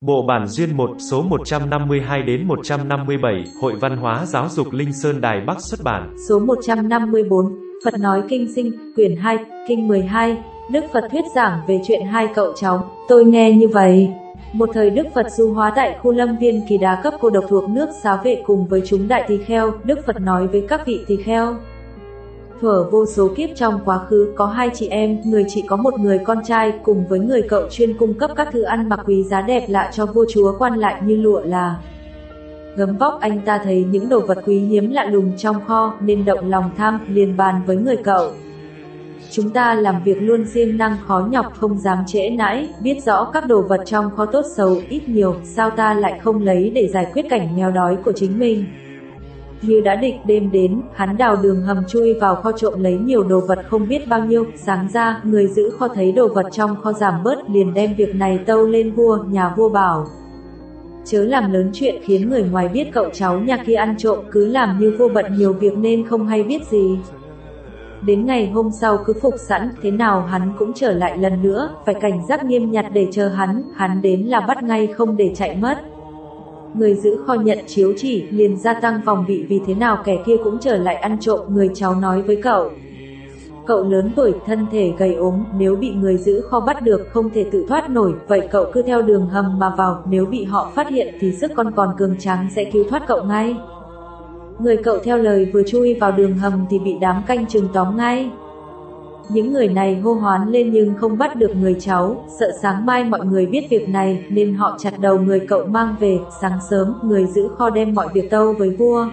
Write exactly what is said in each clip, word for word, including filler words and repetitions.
Bộ bản duyên một số một trăm năm mươi hai đến một trăm năm mươi bảy, Hội Văn hóa Giáo dục Linh Sơn Đài Bắc xuất bản. Số một trăm năm mươi bốn, Phật nói kinh sinh, quyển hai, kinh mười hai, Đức Phật thuyết giảng về chuyện hai cậu cháu. Tôi nghe như vậy. Một thời Đức Phật du hóa tại khu lâm viên Kỳ Đà cấp cô độc thuộc nước Xá Vệ cùng với chúng đại tỳ kheo. Đức Phật nói với các vị tỳ kheo: thuở vô số kiếp trong quá khứ có hai chị em, người chị có một người con trai cùng với người cậu chuyên cung cấp các thứ ăn mặc quý giá đẹp lạ cho vua chúa quan lại như lụa là gấm vóc. Anh ta thấy những đồ vật quý hiếm lạ lùng trong kho nên động lòng tham, liền bàn với người cậu: chúng ta làm việc luôn siêng năng khó nhọc, không dám trễ nãi, biết rõ các đồ vật trong kho tốt xấu ít nhiều, sao ta lại không lấy để giải quyết cảnh nghèo đói của chính mình. Như đã định, đêm đến, hắn đào đường hầm chui vào kho trộm lấy nhiều đồ vật không biết bao nhiêu. Sáng ra, người giữ kho thấy đồ vật trong kho giảm bớt, liền đem việc này tâu lên vua. Nhà vua bảo: chớ làm lớn chuyện khiến người ngoài biết cậu cháu nhà kia ăn trộm, cứ làm như vua bận nhiều việc nên không hay biết gì. Đến ngày hôm sau cứ phục sẵn, thế nào hắn cũng trở lại lần nữa, phải cảnh giác nghiêm nhặt để chờ hắn, hắn đến là bắt ngay không để chạy mất. Người giữ kho nhận chiếu chỉ, liền gia tăng phòng bị, vì thế nào kẻ kia cũng trở lại ăn trộm. Người cháu nói với cậu: cậu lớn tuổi, thân thể gầy ốm, nếu bị người giữ kho bắt được không thể tự thoát nổi, vậy cậu cứ theo đường hầm mà vào, nếu bị họ phát hiện thì sức con còn cường tráng sẽ cứu thoát cậu ngay. Người cậu theo lời vừa chui vào đường hầm thì bị đám canh chừng tóm ngay. Những người này hô hoán lên nhưng không bắt được người cháu, sợ sáng mai mọi người biết việc này nên họ chặt đầu người cậu mang về. Sáng sớm, người giữ kho đem mọi việc tâu với vua.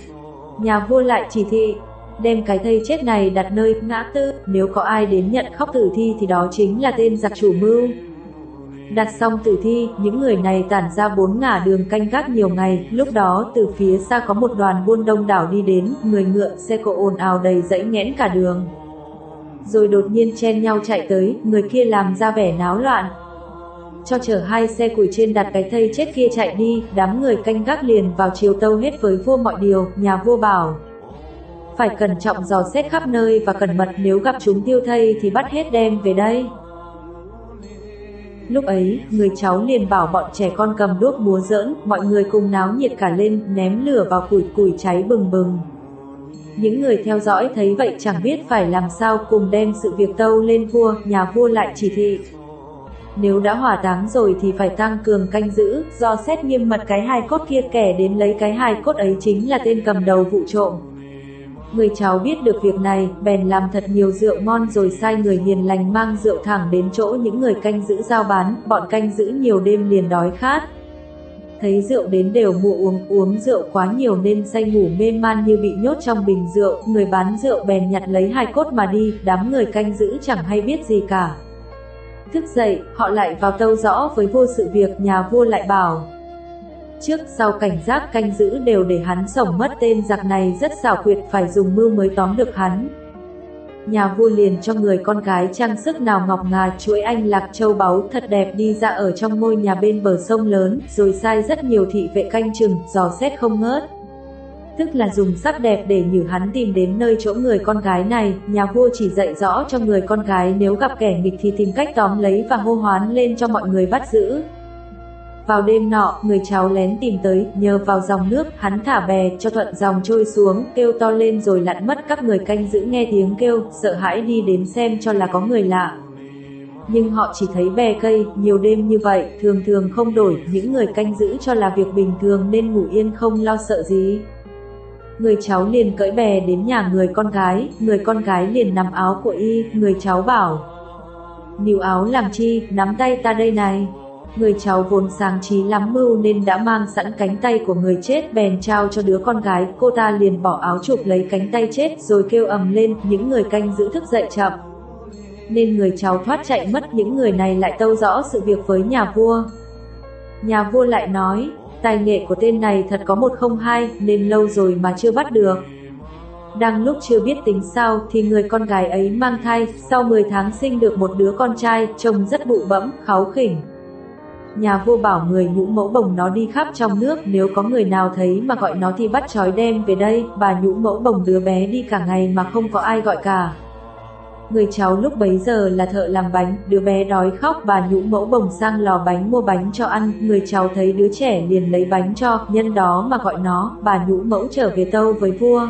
Nhà vua lại chỉ thị: đem cái thây chết này đặt nơi ngã tư, nếu có ai đến nhận khóc tử thi thì đó chính là tên giặc chủ mưu. Đặt xong tử thi, những người này tản ra bốn ngả đường canh gác nhiều ngày. Lúc đó từ phía xa có một đoàn buôn đông đảo đi đến, người ngựa xe cộ ồn ào đầy dãy nghẽn cả đường. Rồi đột nhiên chen nhau chạy tới, người kia làm ra vẻ náo loạn, cho chở hai xe củi trên đặt cái thây chết kia chạy đi. Đám người canh gác liền vào chiều tâu hết với vua mọi điều. Nhà vua bảo: phải cẩn trọng dò xét khắp nơi và cẩn mật, nếu gặp chúng tiêu thây thì bắt hết đem về đây. Lúc ấy, người cháu liền bảo bọn trẻ con cầm đuốc múa giỡn, mọi người cùng náo nhiệt cả lên, ném lửa vào củi, củi cháy bừng bừng. Những người theo dõi thấy vậy chẳng biết phải làm sao, cùng đem sự việc tâu lên vua. Nhà vua lại chỉ thị: nếu đã hỏa táng rồi thì phải tăng cường canh giữ, do xét nghiêm mật cái hài cốt kia, kẻ đến lấy cái hài cốt ấy chính là tên cầm đầu vụ trộm. Người cháu biết được việc này, bèn làm thật nhiều rượu ngon rồi sai người hiền lành mang rượu thẳng đến chỗ những người canh giữ giao bán. Bọn canh giữ nhiều đêm liền đói khát, thấy rượu đến đều mua uống, uống rượu quá nhiều nên say ngủ mê man như bị nhốt trong bình rượu. Người bán rượu bèn nhặt lấy hài cốt mà đi, đám người canh giữ chẳng hay biết gì cả. Thức dậy, họ lại vào tâu rõ với vua sự việc. Nhà vua lại bảo: trước sau cảnh giác canh giữ đều để hắn sống mất, tên giặc này rất xảo quyệt, phải dùng mưu mới tóm được hắn. Nhà vua liền cho người con gái trang sức nào ngọc ngà, chuỗi anh lạc châu báu thật đẹp đi ra ở trong ngôi nhà bên bờ sông lớn, rồi sai rất nhiều thị vệ canh chừng, dò xét không ngớt. Tức là dùng sắc đẹp để nhử hắn tìm đến nơi chỗ người con gái này. Nhà vua chỉ dạy rõ cho người con gái nếu gặp kẻ nghịch thì tìm cách tóm lấy và hô hoán lên cho mọi người bắt giữ. Vào đêm nọ, người cháu lén tìm tới, nhờ vào dòng nước, hắn thả bè cho thuận dòng trôi xuống, kêu to lên rồi lặn mất. Các người canh giữ nghe tiếng kêu, sợ hãi đi đến xem cho là có người lạ. Nhưng họ chỉ thấy bè cây, nhiều đêm như vậy, thường thường không đổi. Những người canh giữ cho là việc bình thường nên ngủ yên không lo sợ gì. Người cháu liền cưỡi bè đến nhà người con gái, người con gái liền nắm áo của y. Người cháu bảo: níu áo làm chi, nắm tay ta đây này. Người cháu vốn sáng trí lắm mưu nên đã mang sẵn cánh tay của người chết, bèn trao cho đứa con gái. Cô ta liền bỏ áo chụp lấy cánh tay chết rồi kêu ầm lên. Những người canh giữ thức dậy chậm nên người cháu thoát chạy mất. Những người này lại tâu rõ sự việc với nhà vua. Nhà vua lại nói: tài nghệ của tên này thật có một không hai, nên lâu rồi mà chưa bắt được. Đang lúc chưa biết tính sao thì người con gái ấy mang thai, sau mười tháng sinh được một đứa con trai, trông rất bụ bẫm, kháu khỉnh. Nhà vua bảo người nhũ mẫu bồng nó đi khắp trong nước, nếu có người nào thấy mà gọi nó thì bắt trói đem về đây. Bà nhũ mẫu bồng đứa bé đi cả ngày mà không có ai gọi cả. Người cháu lúc bấy giờ là thợ làm bánh, đứa bé đói khóc, bà nhũ mẫu bồng sang lò bánh mua bánh cho ăn, người cháu thấy đứa trẻ liền lấy bánh cho, nhân đó mà gọi nó, bà nhũ mẫu trở về tâu với vua.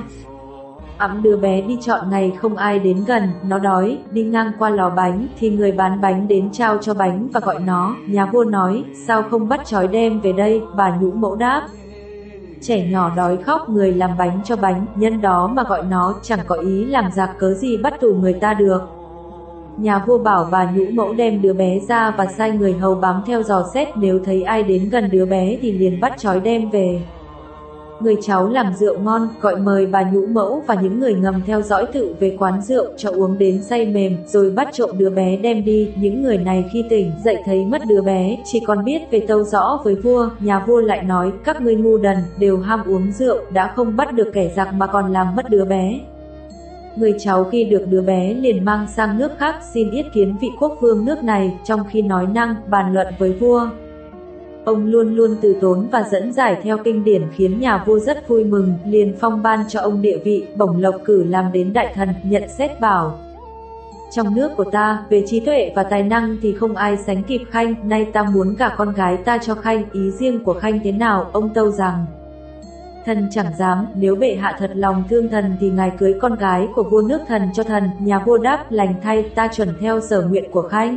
Ẵm đứa bé đi chọn ngày không ai đến gần, nó đói, đi ngang qua lò bánh, thì người bán bánh đến trao cho bánh và gọi nó, nhà vua nói, sao không bắt trói đem về đây, bà nhũ mẫu đáp. Trẻ nhỏ đói khóc, người làm bánh cho bánh, nhân đó mà gọi nó, chẳng có ý làm giặc cớ gì bắt tù người ta được. Nhà vua bảo bà nhũ mẫu đem đứa bé ra và sai người hầu bám theo dò xét, nếu thấy ai đến gần đứa bé thì liền bắt trói đem về. Người cháu làm rượu ngon, gọi mời bà nhũ mẫu và những người ngầm theo dõi tự về quán rượu cho uống đến say mềm, rồi bắt trộm đứa bé đem đi. Những người này khi tỉnh dậy thấy mất đứa bé, chỉ còn biết về tâu rõ với vua. Nhà vua lại nói, các ngươi ngu đần, đều ham uống rượu, đã không bắt được kẻ giặc mà còn làm mất đứa bé. Người cháu khi được đứa bé liền mang sang nước khác xin yết kiến vị quốc vương nước này, trong khi nói năng, bàn luận với vua. Ông luôn luôn từ tốn và dẫn giải theo kinh điển khiến nhà vua rất vui mừng, liền phong ban cho ông địa vị, bổng lộc, cử làm đến đại thần, nhận xét bảo. Trong nước của ta, về trí tuệ và tài năng thì không ai sánh kịp Khanh, nay ta muốn cả con gái ta cho Khanh, ý riêng của Khanh thế nào, ông tâu rằng. Thần chẳng dám, nếu bệ hạ thật lòng thương thần thì ngài cưới con gái của vua nước thần cho thần. Nhà vua đáp, lành thay, ta chuẩn theo sở nguyện của Khanh.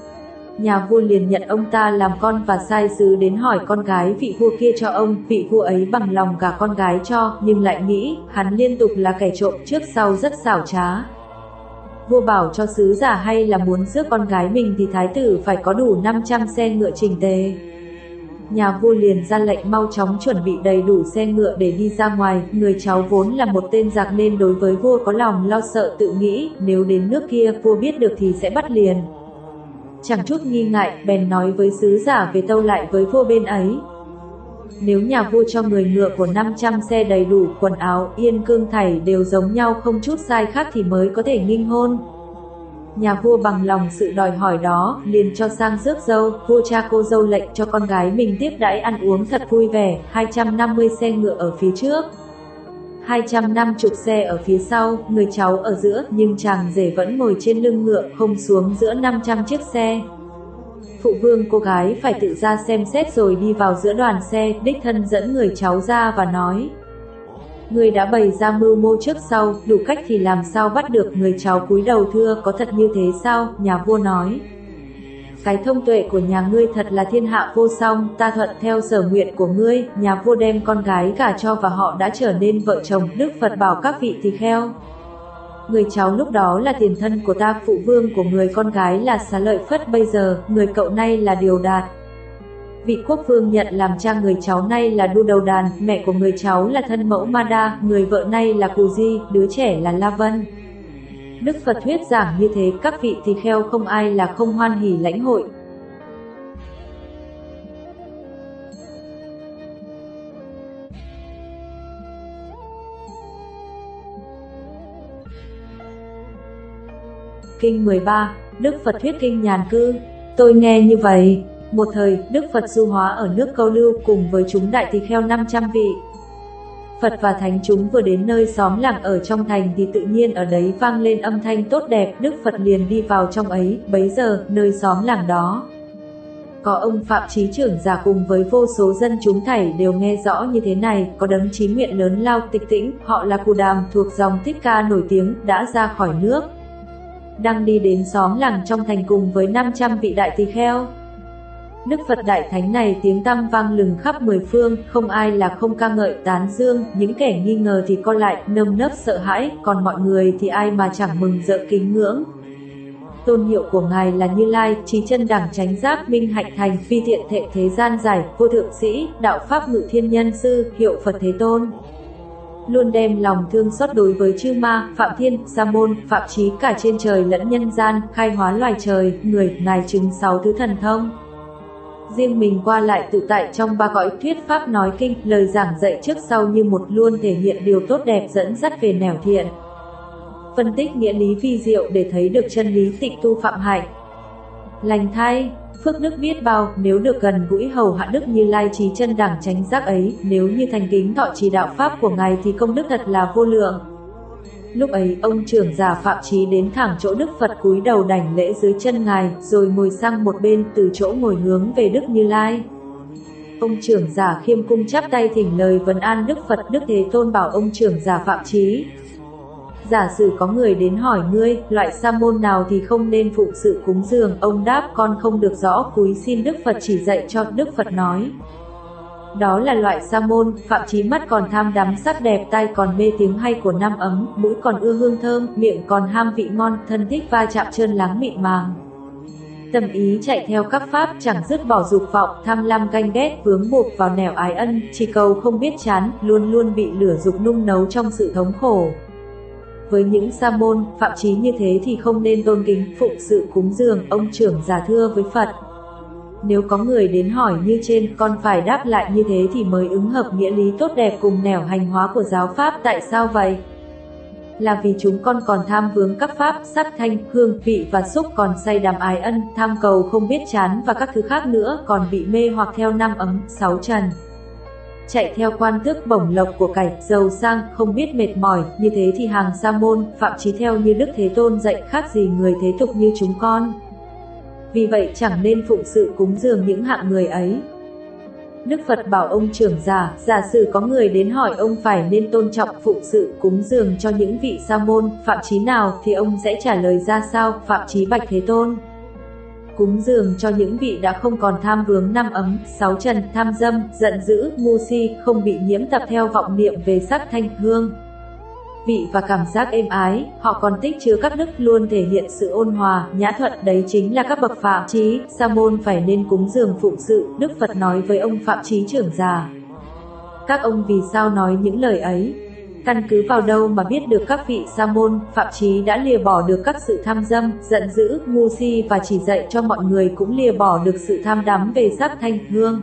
Nhà vua liền nhận ông ta làm con và sai sứ đến hỏi con gái vị vua kia cho ông. Vị vua ấy bằng lòng cả con gái cho, nhưng lại nghĩ, hắn liên tục là kẻ trộm, trước sau rất xảo trá. Vua bảo cho sứ giả hay là muốn rước con gái mình thì thái tử phải có đủ năm trăm xe ngựa chỉnh tề. Nhà vua liền ra lệnh mau chóng chuẩn bị đầy đủ xe ngựa để đi ra ngoài. Người cháu vốn là một tên giặc nên đối với vua có lòng lo sợ, tự nghĩ, nếu đến nước kia vua biết được thì sẽ bắt liền. Chẳng chút nghi ngại, bèn nói với sứ giả về tâu lại với vua bên ấy. Nếu nhà vua cho người ngựa của năm trăm xe đầy đủ, quần áo, yên cương thảy đều giống nhau không chút sai khác thì mới có thể nghinh hôn. Nhà vua bằng lòng sự đòi hỏi đó, liền cho sang rước dâu. Vua cha cô dâu lệnh cho con gái mình tiếp đãi ăn uống thật vui vẻ. Hai trăm năm mươi xe ngựa ở phía trước, hai trăm năm mươi xe ở phía sau, người cháu ở giữa, nhưng chàng rể vẫn ngồi trên lưng ngựa, không xuống giữa năm trăm chiếc xe. Phụ vương cô gái phải tự ra xem xét rồi đi vào giữa đoàn xe, đích thân dẫn người cháu ra và nói. Người đã bày ra mưu mô trước sau, đủ cách thì làm sao bắt được. Người cháu cúi đầu thưa, có thật như thế sao? Nhà vua nói. Cái thông tuệ của nhà ngươi thật là thiên hạ vô song, ta thuận theo sở nguyện của ngươi. Nhà vua đem con gái gả cho và họ đã trở nên vợ chồng. Đức Phật bảo các vị tỳ kheo. Người cháu lúc đó là tiền thân của ta, phụ vương của người con gái là Xá Lợi Phất, bây giờ, người cậu nay là Điều Đạt. Vị quốc vương nhận làm cha người cháu nay là Đu Đầu Đàn, mẹ của người cháu là thân mẫu Ma Đa, người vợ nay là Cù Di, đứa trẻ là La Vân. Đức Phật thuyết giảng như thế, các vị tỳ kheo không ai là không hoan hỉ lãnh hội. Kinh mười ba, Đức Phật thuyết kinh nhàn cư. Tôi nghe như vậy. Một thời, Đức Phật du hóa ở nước Câu Lưu cùng với chúng đại tỳ kheo năm trăm vị. Phật và thánh chúng vừa đến nơi xóm làng ở trong thành thì tự nhiên ở đấy vang lên âm thanh tốt đẹp. Đức Phật liền đi vào trong ấy. Bấy giờ, nơi xóm làng đó có ông Phạm Chí trưởng giả cùng với vô số dân chúng thảy đều nghe rõ như thế này. Có đấng trí nguyện lớn lao tịch tĩnh, họ là Cù Đàm, thuộc dòng Thích Ca nổi tiếng, đã ra khỏi nước, đang đi đến xóm làng trong thành cùng với năm trăm vị đại tỳ kheo. Đức Phật Đại Thánh này tiếng tăm vang lừng khắp mười phương, không ai là không ca ngợi tán dương. Những kẻ nghi ngờ thì co lại, nơm nớp sợ hãi, còn mọi người thì ai mà chẳng mừng rỡ kính ngưỡng. Tôn hiệu của Ngài là Như Lai, Trí Chân Đẳng Chánh Giác Minh Hạnh Thành, Phi Thiện Thệ Thế Gian Giải, Vô Thượng Sĩ, Đạo Pháp Ngự Thiên Nhân Sư, hiệu Phật Thế Tôn. Luôn đem lòng thương xót đối với chư ma, Phạm Thiên, Sa Môn, Phạm Chí cả trên trời lẫn nhân gian, khai hóa loài trời, người, Ngài chứng sáu thứ thần thông. Riêng mình qua lại tự tại trong ba cõi, thuyết pháp nói kinh, lời giảng dạy trước sau như một, luôn thể hiện điều tốt đẹp dẫn dắt về nẻo thiện. Phân tích nghĩa lý vi diệu để thấy được chân lý tịnh tu phạm hạnh. Lành thay, phước đức biết bao, nếu được gần gũi hầu hạ Đức Như Lai Trí Chân Đẳng Chánh Giác ấy, nếu như thành kính thọ trì đạo pháp của Ngài thì công đức thật là vô lượng. Lúc ấy ông trưởng giả Phạm Chí đến thẳng chỗ Đức Phật cúi đầu đảnh lễ dưới chân ngài, rồi ngồi sang một bên, từ chỗ ngồi hướng về Đức Như Lai. Ông trưởng giả khiêm cung chắp tay thỉnh lời vấn an Đức Phật. Đức Thế Tôn bảo ông trưởng giả Phạm Chí: giả sử có người đến hỏi ngươi, loại sa môn nào thì không nên phụng sự cúng dường. Ông đáp: con không được rõ, cúi xin Đức Phật chỉ dạy cho. Đức Phật nói: đó là loại sa môn. Phạm Chí mắt còn tham đắm sắc đẹp, tai còn mê tiếng hay của nam ấm, mũi còn ưa hương thơm, miệng còn ham vị ngon, thân thích va chạm trơn láng mịn màng. Tâm ý chạy theo các pháp, chẳng dứt bỏ dục vọng, tham lam ganh ghét, vướng buộc vào nẻo ái ân, chỉ cầu không biết chán, luôn luôn bị lửa dục nung nấu trong sự thống khổ. Với những sa môn, Phạm Chí như thế thì không nên tôn kính, phụng sự cúng dường. Ông trưởng giả thưa với Phật: nếu có người đến hỏi như trên, con phải đáp lại như thế thì mới ứng hợp nghĩa lý tốt đẹp cùng nẻo hành hóa của giáo pháp. Tại sao vậy? Là vì chúng con còn tham vướng các pháp, sắc thanh, hương, vị và xúc, còn say đắm ái ân, tham cầu không biết chán và các thứ khác nữa, còn bị mê hoặc theo năm ấm, sáu trần. Chạy theo quan tước bổng lộc của cải, giàu sang, không biết mệt mỏi, như thế thì hàng sa môn. Phạm Chí theo như Đức Thế Tôn dạy, khác gì người thế tục như chúng con. Vì vậy chẳng nên phụng sự cúng dường những hạng người ấy. Đức Phật bảo ông trưởng giả: giả sử có người đến hỏi ông phải nên tôn trọng phụng sự cúng dường cho những vị sa môn, Phạm Chí nào, thì ông sẽ trả lời ra sao? Phạm Chí bạch Thế Tôn: cúng dường cho những vị đã không còn tham vướng năm ấm, sáu trần, tham dâm, giận dữ, ngu si, không bị nhiễm tập theo vọng niệm về sắc thanh, hương, vị và cảm giác êm ái, họ còn tích chứa các đức, luôn thể hiện sự ôn hòa, nhã thuận, đấy chính là các bậc Phạm Chí, sa môn phải nên cúng dường phụng sự. Đức Phật nói với ông Phạm Chí trưởng giả: các ông vì sao nói những lời ấy? Căn cứ vào đâu mà biết được các vị sa môn? Phạm Chí đã lìa bỏ được các sự tham dâm, giận dữ, ngu si và chỉ dạy cho mọi người cũng lìa bỏ được sự tham đắm về sắc thanh, hương,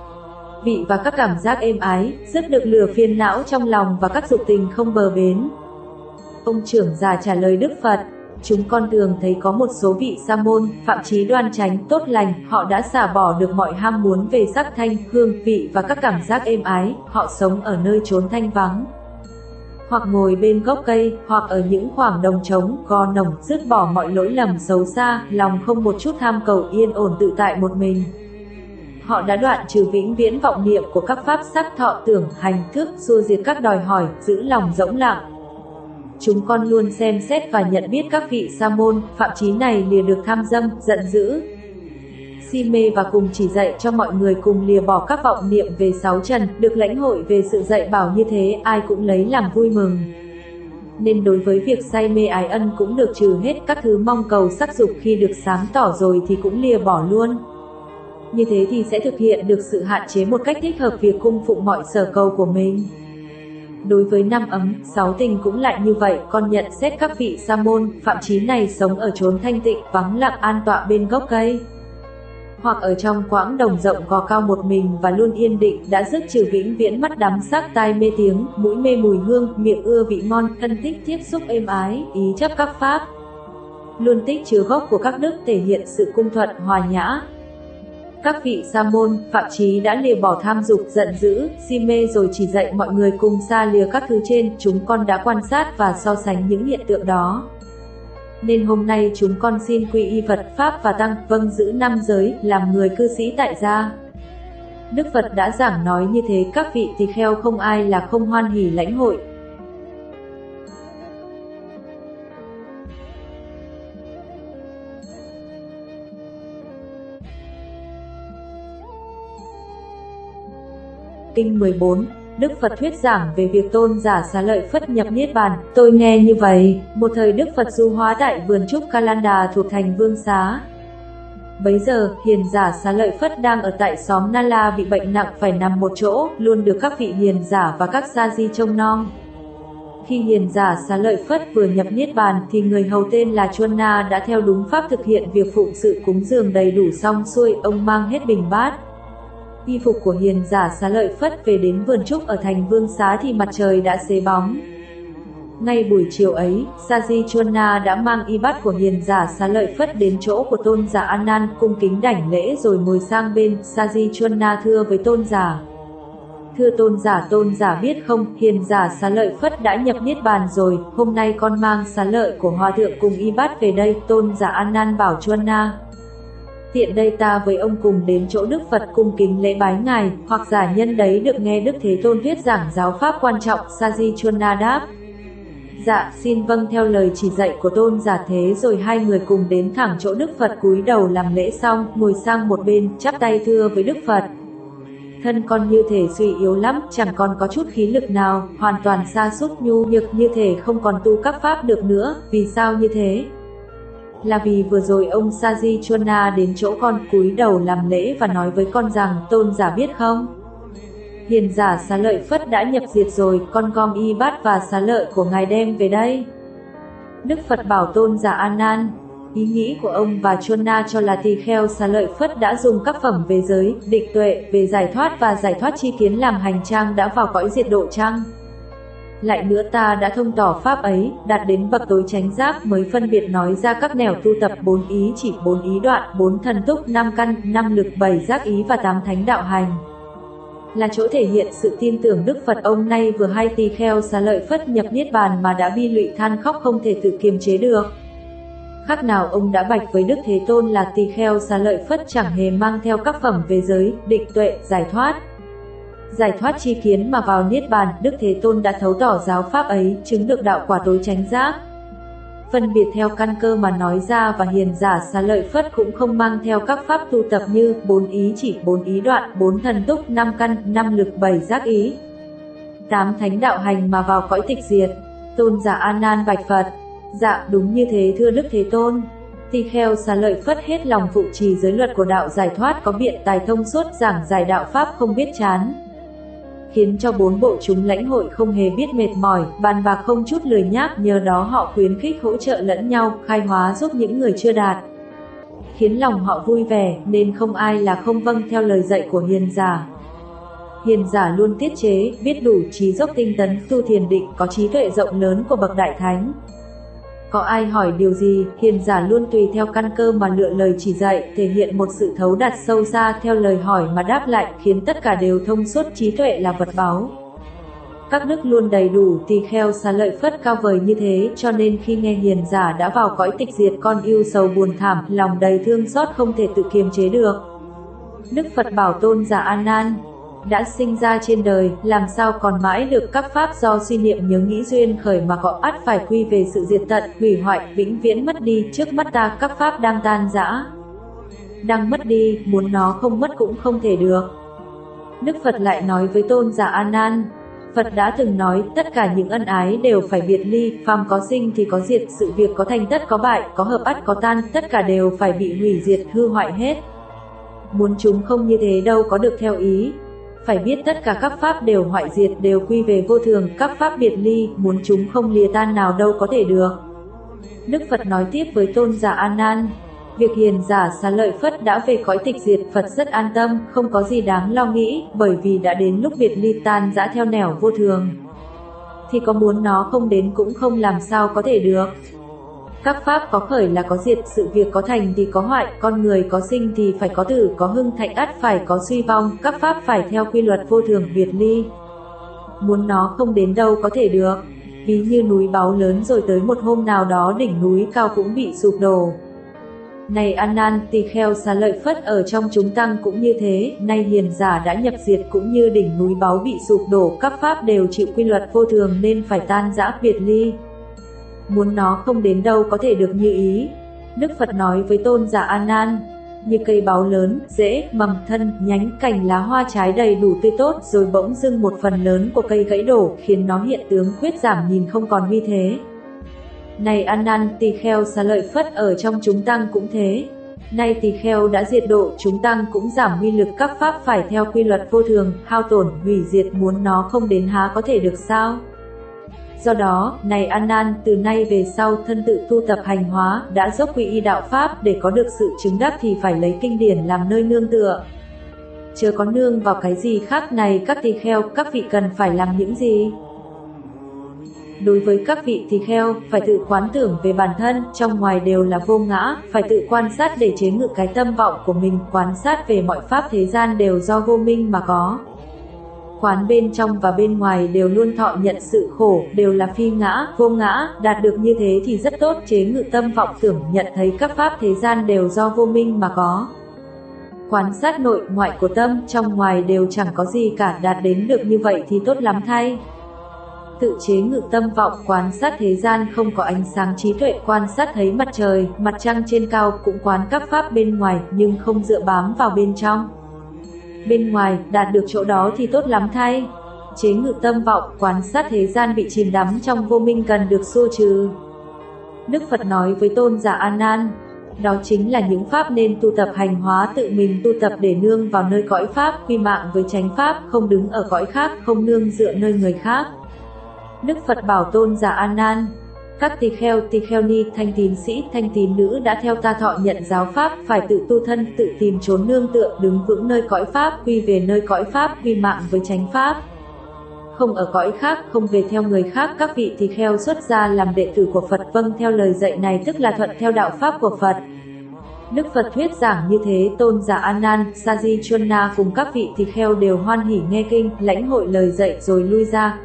vị và các cảm giác êm ái, dứt được lửa phiền não trong lòng và các dục tình không bờ bến. Ông trưởng giả trả lời Đức Phật: chúng con thường thấy có một số vị sa môn, Phạm Chí đoan chánh, tốt lành, họ đã xả bỏ được mọi ham muốn về sắc thanh, hương, vị và các cảm giác êm ái, họ sống ở nơi chốn thanh vắng, hoặc ngồi bên gốc cây, hoặc ở những khoảng đồng trống, gò nồng, dứt bỏ mọi lỗi lầm xấu xa, lòng không một chút tham cầu, yên ổn tự tại một mình. Họ đã đoạn trừ vĩnh viễn vọng niệm của các pháp sắc, thọ tưởng, hành thức, xua diệt các đòi hỏi, giữ lòng rỗng lặng. Chúng con luôn xem xét và nhận biết các vị sa môn, Phạm Chí này lìa được tham dâm, giận dữ, si mê và cùng chỉ dạy cho mọi người cùng lìa bỏ các vọng niệm về sáu trần, được lãnh hội về sự dạy bảo như thế, ai cũng lấy làm vui mừng. Nên đối với việc say mê ái ân cũng được trừ hết, các thứ mong cầu sắc dục khi được sáng tỏ rồi thì cũng lìa bỏ luôn. Như thế thì sẽ thực hiện được sự hạn chế một cách thích hợp việc cung phụng mọi sở cầu của mình. Đối với năm ấm, sáu tình cũng lại như vậy, con nhận xét các vị sa môn, Phạm Chí này sống ở chốn thanh tịnh, vắng lặng, an tọa bên gốc cây, hoặc ở trong quãng đồng rộng gò cao một mình và luôn yên định, đã dứt trừ vĩnh viễn mắt đắm sắc, tai mê tiếng, mũi mê mùi hương, miệng ưa vị ngon, thân thích tiếp xúc êm ái, ý chấp các pháp, luôn tích chứa gốc của các đức, thể hiện sự cung thuận, hòa nhã. Các vị sa môn, Phạm Chí đã lìa bỏ tham dục, giận dữ, si mê rồi chỉ dạy mọi người cùng xa lìa các thứ trên. Chúng con đã quan sát và so sánh những hiện tượng đó, nên hôm nay chúng con xin quy y Phật, Pháp và Tăng, vâng giữ năm giới, làm người cư sĩ tại gia. Đức Phật đã giảng nói như thế, các vị tỳ kheo không ai là không hoan hỉ lãnh hội. Kinh mười bốn, Đức Phật thuyết giảng về việc tôn giả Xá Lợi Phất nhập Niết Bàn. Tôi nghe như vậy, một thời Đức Phật du hóa tại vườn trúc Kalanda thuộc thành Vương Xá. Bấy giờ, hiền giả Xá Lợi Phất đang ở tại xóm Nala bị bệnh nặng phải nằm một chỗ, luôn được các vị hiền giả và các sa di trông nom. Khi hiền giả Xá Lợi Phất vừa nhập Niết Bàn thì người hầu tên là Chonna đã theo đúng pháp thực hiện việc phụng sự cúng dường đầy đủ xong xuôi. Ông mang hết bình bát, y phục của hiền giả Xá Lợi Phất về đến vườn trúc ở thành Vương Xá thì mặt trời đã xế bóng. Ngay buổi chiều ấy, Sa Di Chonna đã mang y bát của hiền giả Xá Lợi Phất đến chỗ của tôn giả An Nan, cung kính đảnh lễ rồi ngồi sang bên. Sa Di Chonna thưa với tôn giả: Thưa tôn giả, tôn giả biết không, hiền giả Xá Lợi Phất đã nhập niết bàn rồi, hôm nay con mang xá lợi của hòa thượng cùng y bát về đây. Tôn giả An Nan bảo Chuân Na, tiện đây ta với ông cùng đến chỗ Đức Phật cung kính lễ bái ngài, hoặc giả nhân đấy được nghe Đức Thế Tôn thuyết giảng giáo pháp quan trọng. Sa Di Chuân Na đáp, dạ, xin vâng theo lời chỉ dạy của tôn giả. Thế rồi hai người cùng đến thẳng chỗ Đức Phật, cúi đầu làm lễ xong, ngồi sang một bên, chắp tay thưa với Đức Phật, thân con như thể suy yếu lắm, chẳng còn có chút khí lực nào, hoàn toàn sa sút nhu nhược, như thể không còn tu các pháp được nữa. Vì sao như thế? Là vì vừa rồi ông Sa Di Chuân Na đến chỗ con, cúi đầu làm lễ và nói với con rằng, tôn giả biết không, hiền giả Xá Lợi Phất đã nhập diệt rồi, con gom y bát và xá lợi của ngài đem về đây. Đức Phật bảo tôn giả An Nan, ý nghĩ của ông và Chuân Na cho là tỳ kheo Xá Lợi Phất đã dùng các phẩm về giới, định tuệ, về giải thoát và giải thoát chi kiến làm hành trang đã vào cõi diệt độ chăng? Lại nữa ta đã thông tỏ pháp ấy, đạt đến bậc tối chánh giác mới phân biệt nói ra các nẻo tu tập bốn ý chỉ, bốn ý đoạn, bốn thần túc, năm căn, năm lực, bảy giác ý và tám thánh đạo hành. Là chỗ thể hiện sự tin tưởng Đức Phật. Ông nay vừa hay tỳ kheo Xá Lợi Phất nhập niết bàn mà đã bi lụy than khóc không thể tự kiềm chế được. Khác nào ông đã bạch với Đức Thế Tôn là tỳ kheo Xá Lợi Phất chẳng hề mang theo các phẩm về giới, định tuệ, giải thoát. Giải thoát chi kiến mà vào niết bàn, Đức Thế Tôn đã thấu tỏ giáo pháp ấy, chứng được đạo quả tối chánh giác. Phân biệt theo căn cơ mà nói ra, và hiền giả Xá Lợi Phất cũng không mang theo các pháp tu tập như bốn ý chỉ, bốn ý đoạn, bốn thần túc, năm căn, năm lực, bảy giác ý, tám thánh đạo hành mà vào cõi tịch diệt. Tôn giả An Nan bạch Phật, dạ đúng như thế thưa Đức Thế Tôn. Tỳ kheo Xá Lợi Phất hết lòng phụ trì giới luật của đạo giải thoát, có biện tài thông suốt, giảng giải đạo pháp không biết chán, khiến cho bốn bộ chúng lãnh hội không hề biết mệt mỏi, bàn bạc không chút lười nhác. Nhờ đó họ khuyến khích hỗ trợ lẫn nhau, khai hóa giúp những người chưa đạt, khiến lòng họ vui vẻ, nên không ai là không vâng theo lời dạy của hiền giả. Hiền giả luôn tiết chế, biết đủ, trí dốc tinh tấn, tu thiền định, có trí tuệ rộng lớn của bậc đại thánh. Có ai hỏi điều gì, hiền giả luôn tùy theo căn cơ mà lựa lời chỉ dạy, thể hiện một sự thấu đạt sâu xa theo lời hỏi mà đáp lại, khiến tất cả đều thông suốt. Trí tuệ là vật báu, các đức luôn đầy đủ. Tỳ kheo Xá Lợi Phất cao vời như thế, cho nên khi nghe hiền giả đã vào cõi tịch diệt, con ưu sầu buồn thảm, lòng đầy thương xót không thể tự kiềm chế được. Đức Phật bảo tôn giả An Nan, đã sinh ra trên đời, làm sao còn mãi được các pháp do suy niệm nhớ nghĩ duyên khởi mà có, ắt phải quy về sự diệt tận, hủy hoại, vĩnh viễn mất đi. Trước mắt ta các pháp đang tan rã, đang mất đi, muốn nó không mất cũng không thể được. Đức Phật lại nói với tôn giả An Nan, Phật đã từng nói, tất cả những ân ái đều phải biệt ly, phàm có sinh thì có diệt, sự việc có thành tất có bại, có hợp ắt có tan, tất cả đều phải bị hủy diệt, hư hoại hết. Muốn chúng không như thế đâu có được theo ý. Phải biết tất cả các pháp đều hoại diệt, đều quy về vô thường, các pháp biệt ly, muốn chúng không lìa tan nào đâu có thể được. Đức Phật nói tiếp với tôn giả An Nan, việc hiền giả Xá Lợi Phất đã về cõi tịch diệt, Phật rất an tâm, không có gì đáng lo nghĩ, bởi vì đã đến lúc biệt ly tan rã theo nẻo vô thường, thì có muốn nó không đến cũng không làm sao có thể được. Các pháp có khởi là có diệt, sự việc có thành thì có hoại, con người có sinh thì phải có tử, có hưng thạnh ắt phải có suy vong, các pháp phải theo quy luật vô thường biệt ly. Muốn nó không đến đâu có thể được. Ví như núi báu lớn rồi tới một hôm nào đó đỉnh núi cao cũng bị sụp đổ. Này An Nan, tỳ kheo Xá Lợi Phất ở trong chúng tăng cũng như thế, nay hiền giả đã nhập diệt cũng như đỉnh núi báu bị sụp đổ, các pháp đều chịu quy luật vô thường nên phải tan rã biệt ly. Muốn nó không đến đâu có thể được như ý. Đức Phật nói với tôn giả An Nan, như cây báu lớn, rễ, mầm, thân, nhánh, cành, lá, hoa, trái đầy đủ tươi tốt, rồi bỗng dưng một phần lớn của cây gãy đổ, khiến nó hiện tướng khuyết giảm, nhìn không còn uy thế. Này An Nan, tỳ kheo Xá Lợi Phất ở trong chúng tăng cũng thế. Nay tỳ kheo đã diệt độ, chúng tăng cũng giảm uy lực, các pháp phải theo quy luật vô thường, hao tổn, hủy diệt, muốn nó không đến há có thể được sao? Do đó, này An Nan, từ nay về sau thân tự tu tập hành hóa, đã dốc quy y đạo pháp, để có được sự chứng đắc thì phải lấy kinh điển làm nơi nương tựa. Chớ có nương vào cái gì khác. Này các tỳ kheo, các vị cần phải làm những gì? Đối với các vị tỳ kheo, phải tự quán tưởng về bản thân, trong ngoài đều là vô ngã, phải tự quan sát để chế ngự cái tâm vọng của mình, quan sát về mọi pháp thế gian đều do vô minh mà có. quán bên trong và bên ngoài đều luôn thọ nhận sự khổ, đều là phi ngã, vô ngã, đạt được như thế thì rất tốt. Chế ngự tâm vọng tưởng nhận thấy các pháp thế gian đều do vô minh mà có. Quan sát nội, ngoại của tâm, trong ngoài đều chẳng có gì cả, đạt đến được như vậy thì tốt lắm thay. Tự chế ngự tâm vọng, quan sát thế gian không có ánh sáng trí tuệ, quan sát thấy mặt trời, mặt trăng trên cao, cũng quán các pháp bên ngoài, nhưng không dựa bám vào bên trong. Bên ngoài, đạt được chỗ đó thì tốt lắm thay. Chế ngự tâm vọng, quan sát thế gian bị chìm đắm trong vô minh cần được xua trừ. Đức Phật nói với tôn giả A Nan, đó chính là những pháp nên tu tập hành hóa, tự mình tu tập để nương vào nơi cõi pháp, quy mạng với chánh pháp, không đứng ở cõi khác, không nương dựa nơi người khác. Đức Phật bảo tôn giả A Nan, các tỳ kheo, tỳ kheo ni, thanh tín sĩ, thanh tín nữ đã theo ta thọ nhận giáo pháp, phải tự tu thân, tự tìm chốn nương tựa, đứng vững nơi cõi pháp, quy về nơi cõi pháp, quy mạng với chánh pháp. Không ở cõi khác, không về theo người khác. Các vị tỳ kheo xuất gia làm đệ tử của Phật, vâng theo lời dạy này tức là thuận theo đạo pháp của Phật. Đức Phật thuyết giảng như thế, tôn giả A Nan, Sa Di Chuanna cùng các vị tỳ kheo đều hoan hỉ nghe kinh, lãnh hội lời dạy rồi lui ra.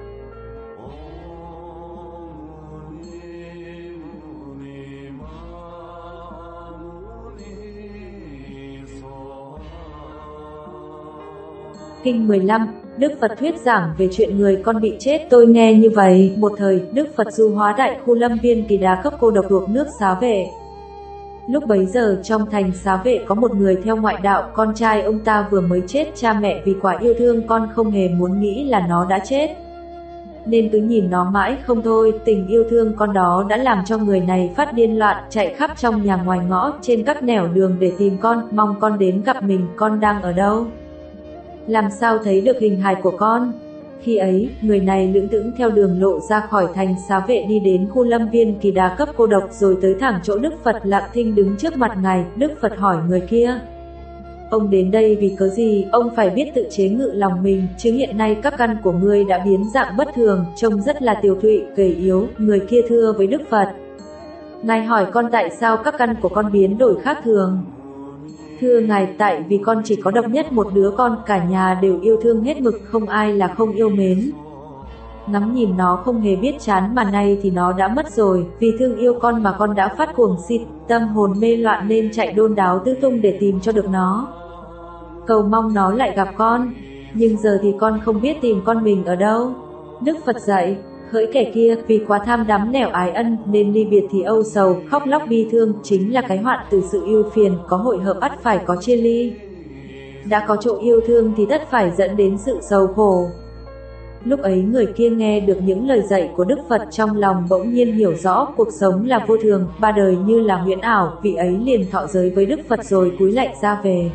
Kinh mười lăm, Đức Phật thuyết giảng về chuyện người con bị chết. Tôi nghe như vậy, một thời, Đức Phật du hóa đại khu lâm viên Kỳ Đà cấp cô độc thuộc nước Xá Vệ. Lúc bấy giờ trong thành Xá Vệ có một người theo ngoại đạo, con trai ông ta vừa mới chết, cha mẹ vì quá yêu thương con không hề muốn nghĩ là nó đã chết, nên cứ nhìn nó mãi không thôi. Tình yêu thương con đó đã làm cho người này phát điên loạn, chạy khắp trong nhà ngoài ngõ, trên các nẻo đường để tìm con, mong con đến gặp mình. Con đang ở đâu? Làm sao thấy được hình hài của con? Khi ấy, người này lững thững theo đường lộ ra khỏi thành Xá Vệ đi đến khu lâm viên Kỳ Đà cấp cô độc, rồi tới thẳng chỗ Đức Phật lặng thinh đứng trước mặt ngài. Đức Phật hỏi người kia, ông đến đây vì cớ gì? Ông phải biết tự chế ngự lòng mình, chứ hiện nay các căn của ngươi đã biến dạng bất thường, trông rất là tiều tụy, gầy yếu. Người kia thưa với Đức Phật, ngài hỏi con tại sao các căn của con biến đổi khác thường? Thưa ngài, tại vì con chỉ có độc nhất một đứa con, cả nhà đều yêu thương hết mực, không ai là không yêu mến. Ngắm nhìn nó không hề biết chán, mà nay thì nó đã mất rồi. Vì thương yêu con mà con đã phát cuồng si, tâm hồn mê loạn nên chạy đôn đáo tứ tung để tìm cho được nó, cầu mong nó lại gặp con. Nhưng giờ thì con không biết tìm con mình ở đâu. Đức Phật dạy, hỡi kẻ kia, vì quá tham đắm nẻo ái ân, nên ly biệt thì âu sầu, khóc lóc bi thương, chính là cái hoạn từ sự ưu phiền. Có hội hợp ắt phải có chia ly, đã có chỗ yêu thương thì tất phải dẫn đến sự sầu khổ. Lúc ấy người kia nghe được những lời dạy của Đức Phật, trong lòng bỗng nhiên hiểu rõ cuộc sống là vô thường, ba đời như là huyễn ảo. Vị ấy liền thọ giới với Đức Phật rồi cúi lạy ra về.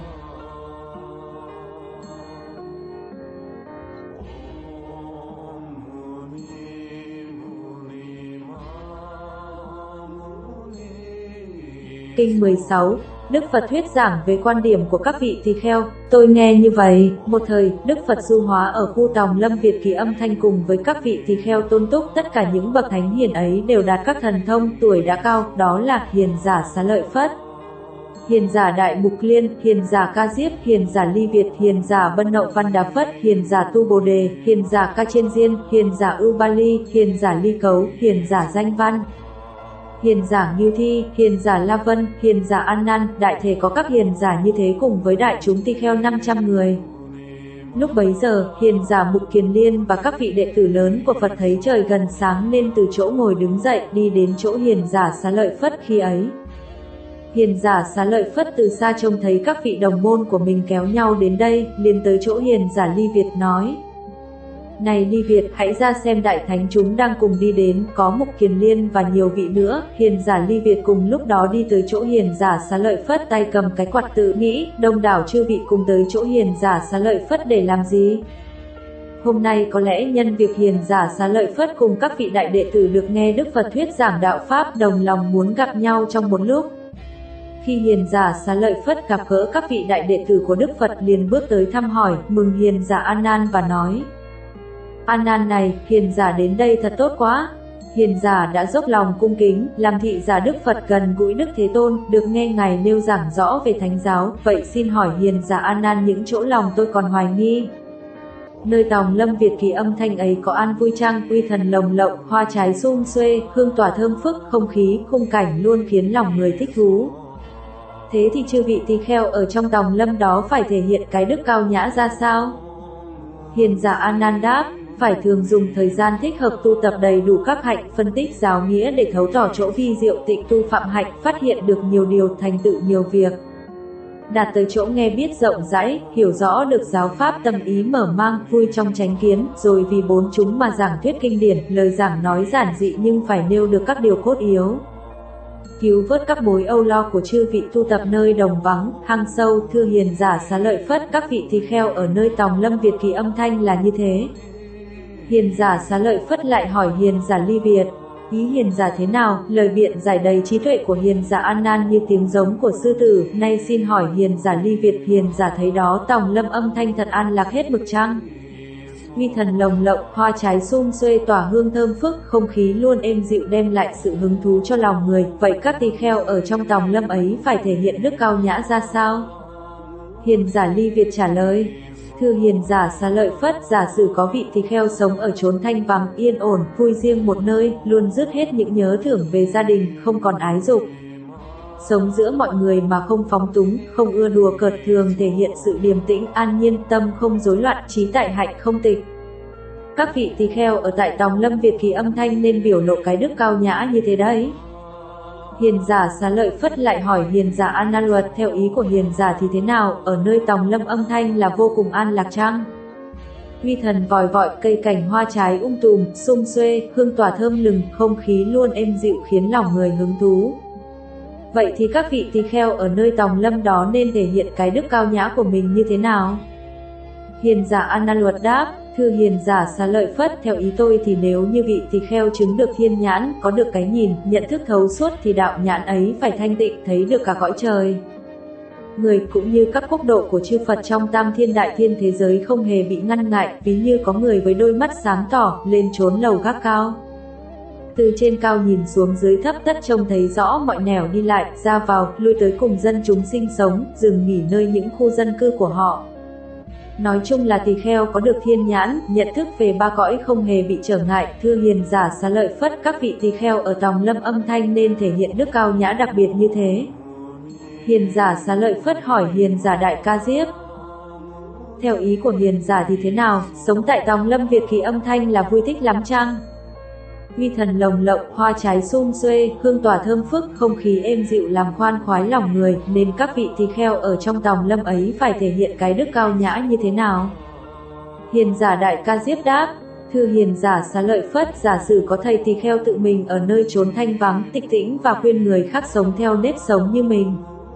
Kinh mười sáu, Đức Phật thuyết giảng về quan điểm của các vị tỳ kheo. Tôi nghe như vậy, một thời, Đức Phật du hóa ở khu Tòng Lâm Việt Kỳ Âm Thanh cùng với các vị tỳ kheo tôn túc. Tất cả những bậc thánh hiền ấy đều đạt các thần thông, tuổi đã cao, đó là hiền giả Xá Lợi Phất, hiền giả Đại Mục Liên, hiền giả Ca Diếp, hiền giả Ly Việt, hiền giả Bân Nậu Văn Đà Phất, hiền giả Tu Bồ Đề, hiền giả Ca Chiên Diên, hiền giả Ưu Ba Ly, hiền giả Ly Cấu, hiền giả Danh Văn, hiền giả Ngưu Thi, hiền giả La Vân, hiền giả An Nan. Đại thể có các hiền giả như thế cùng với đại chúng tỳ kheo năm trăm người. Lúc bấy giờ, hiền giả Mục Kiền Liên và các vị đệ tử lớn của Phật thấy trời gần sáng nên từ chỗ ngồi đứng dậy đi đến chỗ hiền giả Xá Lợi Phất. Khi ấy, hiền giả Xá Lợi Phất từ xa trông thấy các vị đồng môn của mình kéo nhau đến đây, liền tới chỗ hiền giả Ly Việt nói, này Ly Việt, hãy ra xem đại thánh chúng đang cùng đi đến, có Mục Kiền Liên và nhiều vị nữa. Hiền giả Ly Việt cùng lúc đó đi tới chỗ hiền giả Xá Lợi Phất, tay cầm cái quạt tự nghĩ, đông đảo chư vị cùng tới chỗ hiền giả Xá Lợi Phất để làm gì? Hôm nay có lẽ nhân việc hiền giả Xá Lợi Phất cùng các vị đại đệ tử được nghe Đức Phật thuyết giảng đạo Pháp, đồng lòng muốn gặp nhau trong một lúc. Khi hiền giả Xá Lợi Phất gặp gỡ các vị đại đệ tử của Đức Phật, liền bước tới thăm hỏi, mừng hiền giả A Nan và nói, A Nan này, hiền giả đến đây thật tốt quá. Hiền giả đã dốc lòng cung kính, làm thị giả Đức Phật gần gũi Đức Thế Tôn, được nghe ngài nêu giảng rõ về thánh giáo. Vậy xin hỏi hiền giả A Nan những chỗ lòng tôi còn hoài nghi. Nơi tòng lâm Việt kỳ âm thanh ấy có an vui chăng, uy thần lồng lộng, hoa trái sum xuê, hương tỏa thơm phức, không khí, khung cảnh luôn khiến lòng người thích thú. Thế thì chư vị tỳ kheo ở trong tòng lâm đó phải thể hiện cái đức cao nhã ra sao? Hiền giả A Nan đáp, phải thường dùng thời gian thích hợp tu tập đầy đủ các hạnh, phân tích giáo nghĩa để thấu tỏ chỗ vi diệu tịnh tu phạm hạnh, phát hiện được nhiều điều, thành tựu nhiều việc. Đạt tới chỗ nghe biết rộng rãi, hiểu rõ được giáo pháp, tâm ý mở mang, vui trong chánh kiến, rồi vì bốn chúng mà giảng thuyết kinh điển, lời giảng nói giản dị nhưng phải nêu được các điều cốt yếu. Cứu vớt các mối âu lo của chư vị tu tập nơi đồng vắng, hang sâu. Thưa hiền giả Xá Lợi Phất, các vị tỳ kheo ở nơi tòng lâm Việt kỳ âm thanh là như thế. Hiền giả Xá Lợi Phất lại hỏi hiền giả Ly Việt, ý hiền giả thế nào? Lời biện giải đầy trí tuệ của hiền giả An Nan như tiếng giống của sư tử. Nay xin hỏi hiền giả Ly Việt, hiền giả thấy đó tòng lâm âm thanh thật an lạc hết mực chăng? Uy thần lồng lộng, hoa trái sum xuê tỏa hương thơm phức, không khí luôn êm dịu đem lại sự hứng thú cho lòng người. Vậy các tỳ kheo ở trong tòng lâm ấy phải thể hiện đức cao nhã ra sao? Hiền giả Ly Việt trả lời, thưa hiền giả Xá Lợi Phất, giả sử có vị tỳ kheo sống ở chốn thanh vắng, yên ổn, vui riêng một nơi, luôn dứt hết những nhớ thưởng về gia đình, không còn ái dục. Sống giữa mọi người mà không phóng túng, không ưa đùa cợt, thường thể hiện sự điềm tĩnh, an nhiên, tâm không rối loạn, trí tại hạnh không tịch. Các vị tỳ kheo ở tại tòng lâm Việt kỳ âm thanh nên biểu lộ cái đức cao nhã như thế đấy. Hiền giả Xá Lợi Phất lại hỏi hiền giả A Nan Luật, theo ý của hiền giả thì thế nào, ở nơi tòng lâm âm thanh là vô cùng an lạc chăng? Uy thần vòi vọi, cây cảnh hoa trái um tùm, sum xuê, hương tỏa thơm lừng, không khí luôn êm dịu khiến lòng người hứng thú. Vậy thì các vị tỳ kheo ở nơi tòng lâm đó nên thể hiện cái đức cao nhã của mình như thế nào? Hiền giả A Nan Luật đáp, thưa hiền giả Xá Lợi Phất, theo ý tôi thì nếu như vị tỳ kheo chứng được thiên nhãn, có được cái nhìn, nhận thức thấu suốt thì đạo nhãn ấy phải thanh tịnh, thấy được cả cõi trời. Người cũng như các quốc độ của chư Phật trong tam thiên đại thiên thế giới không hề bị ngăn ngại, ví như có người với đôi mắt sáng tỏ, lên trốn lầu gác cao. Từ trên cao nhìn xuống dưới thấp tất trông thấy rõ mọi nẻo đi lại, ra vào, lui tới cùng dân chúng sinh sống, dừng nghỉ nơi những khu dân cư của họ. Nói chung là tỳ kheo có được thiên nhãn, nhận thức về ba cõi không hề bị trở ngại. Thưa hiền giả Xá Lợi Phất, các vị tỳ kheo ở tòng lâm âm thanh nên thể hiện đức cao nhã đặc biệt như thế. Hiền giả Xá Lợi Phất hỏi hiền giả Đại Ca Diếp, theo ý của hiền giả thì thế nào, sống tại tòng lâm Việt kỳ âm thanh là vui thích lắm chăng? Uy thần lồng lộng, hoa trái sum xuê, hương tỏa thơm phức, không khí êm dịu làm khoan khoái lòng người, nên các vị tỳ kheo ở trong tòng lâm ấy phải thể hiện cái đức cao nhã như thế nào? Hiền giả Đại Ca Diếp đáp, thưa hiền giả Xá Lợi Phất, giả sử có thầy tỳ kheo tự mình ở nơi chốn thanh vắng, tịch tĩnh và khuyên người khác sống theo nếp sống như mình.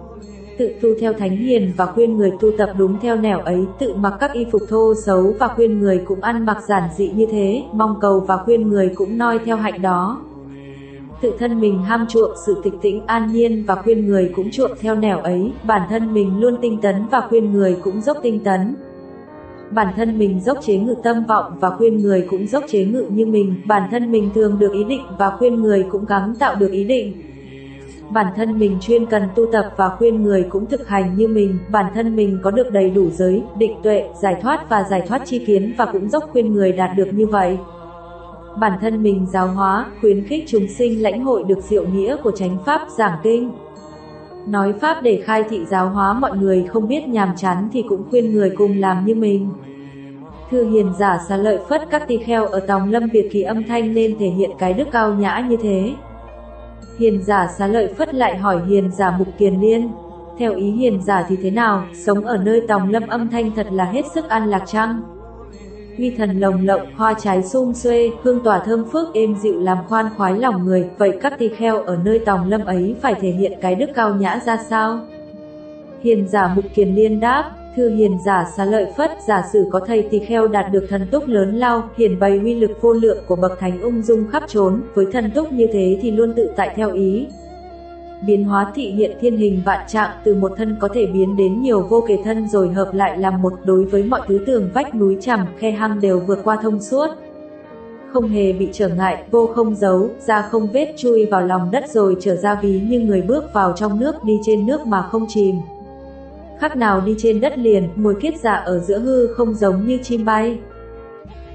Tự tu theo thánh hiền và khuyên người tu tập đúng theo nẻo ấy, tự mặc các y phục thô xấu và khuyên người cũng ăn mặc giản dị như thế, mong cầu và khuyên người cũng noi theo hạnh đó. Tự thân mình ham chuộng sự tịch tĩnh an nhiên và khuyên người cũng chuộng theo nẻo ấy, bản thân mình luôn tinh tấn và khuyên người cũng dốc tinh tấn. Bản thân mình dốc chế ngự tâm vọng và khuyên người cũng dốc chế ngự như mình, bản thân mình thường được ý định và khuyên người cũng gắng tạo được ý định. Bản thân mình chuyên cần tu tập và khuyên người cũng thực hành như mình, bản thân mình có được đầy đủ giới, định tuệ, giải thoát và giải thoát chi kiến và cũng dốc khuyên người đạt được như vậy. Bản thân mình giáo hóa, khuyến khích chúng sinh lãnh hội được diệu nghĩa của chánh pháp, giảng kinh. Nói pháp để khai thị giáo hóa mọi người không biết nhàm chán thì cũng khuyên người cùng làm như mình. Thưa hiền giả Xá Lợi Phất, các tỳ kheo ở tòng lâm Việt kỳ âm thanh nên thể hiện cái đức cao nhã như thế. Hiền giả Xá Lợi Phất lại hỏi hiền giả Mục Kiền Liên, theo ý hiền giả thì thế nào, sống ở nơi tòng lâm âm thanh thật là hết sức an lạc chăng? Uy thần lồng lộng, hoa trái sum xuê, hương tỏa thơm phước êm dịu làm khoan khoái lòng người, vậy các tỳ kheo ở nơi tòng lâm ấy phải thể hiện cái đức cao nhã ra sao? Hiền giả Mục Kiền Liên đáp, thưa hiền giả Xá Lợi Phất, giả sử có thầy tỳ kheo đạt được thần túc lớn lao, hiển bày uy lực vô lượng của bậc thánh ung dung khắp trốn, với thần túc như thế thì luôn tự tại theo ý. Biến hóa thị hiện thiên hình vạn trạng, từ một thân có thể biến đến nhiều vô kể thân rồi hợp lại làm một, đối với mọi thứ tường vách núi chằm, khe hang đều vượt qua thông suốt. Không hề bị trở ngại, vô không giấu, ra không vết, chui vào lòng đất rồi trở ra ví như người bước vào trong nước, đi trên nước mà không chìm. Khác nào đi trên đất liền, mồi kiết giả ở giữa hư không giống như chim bay.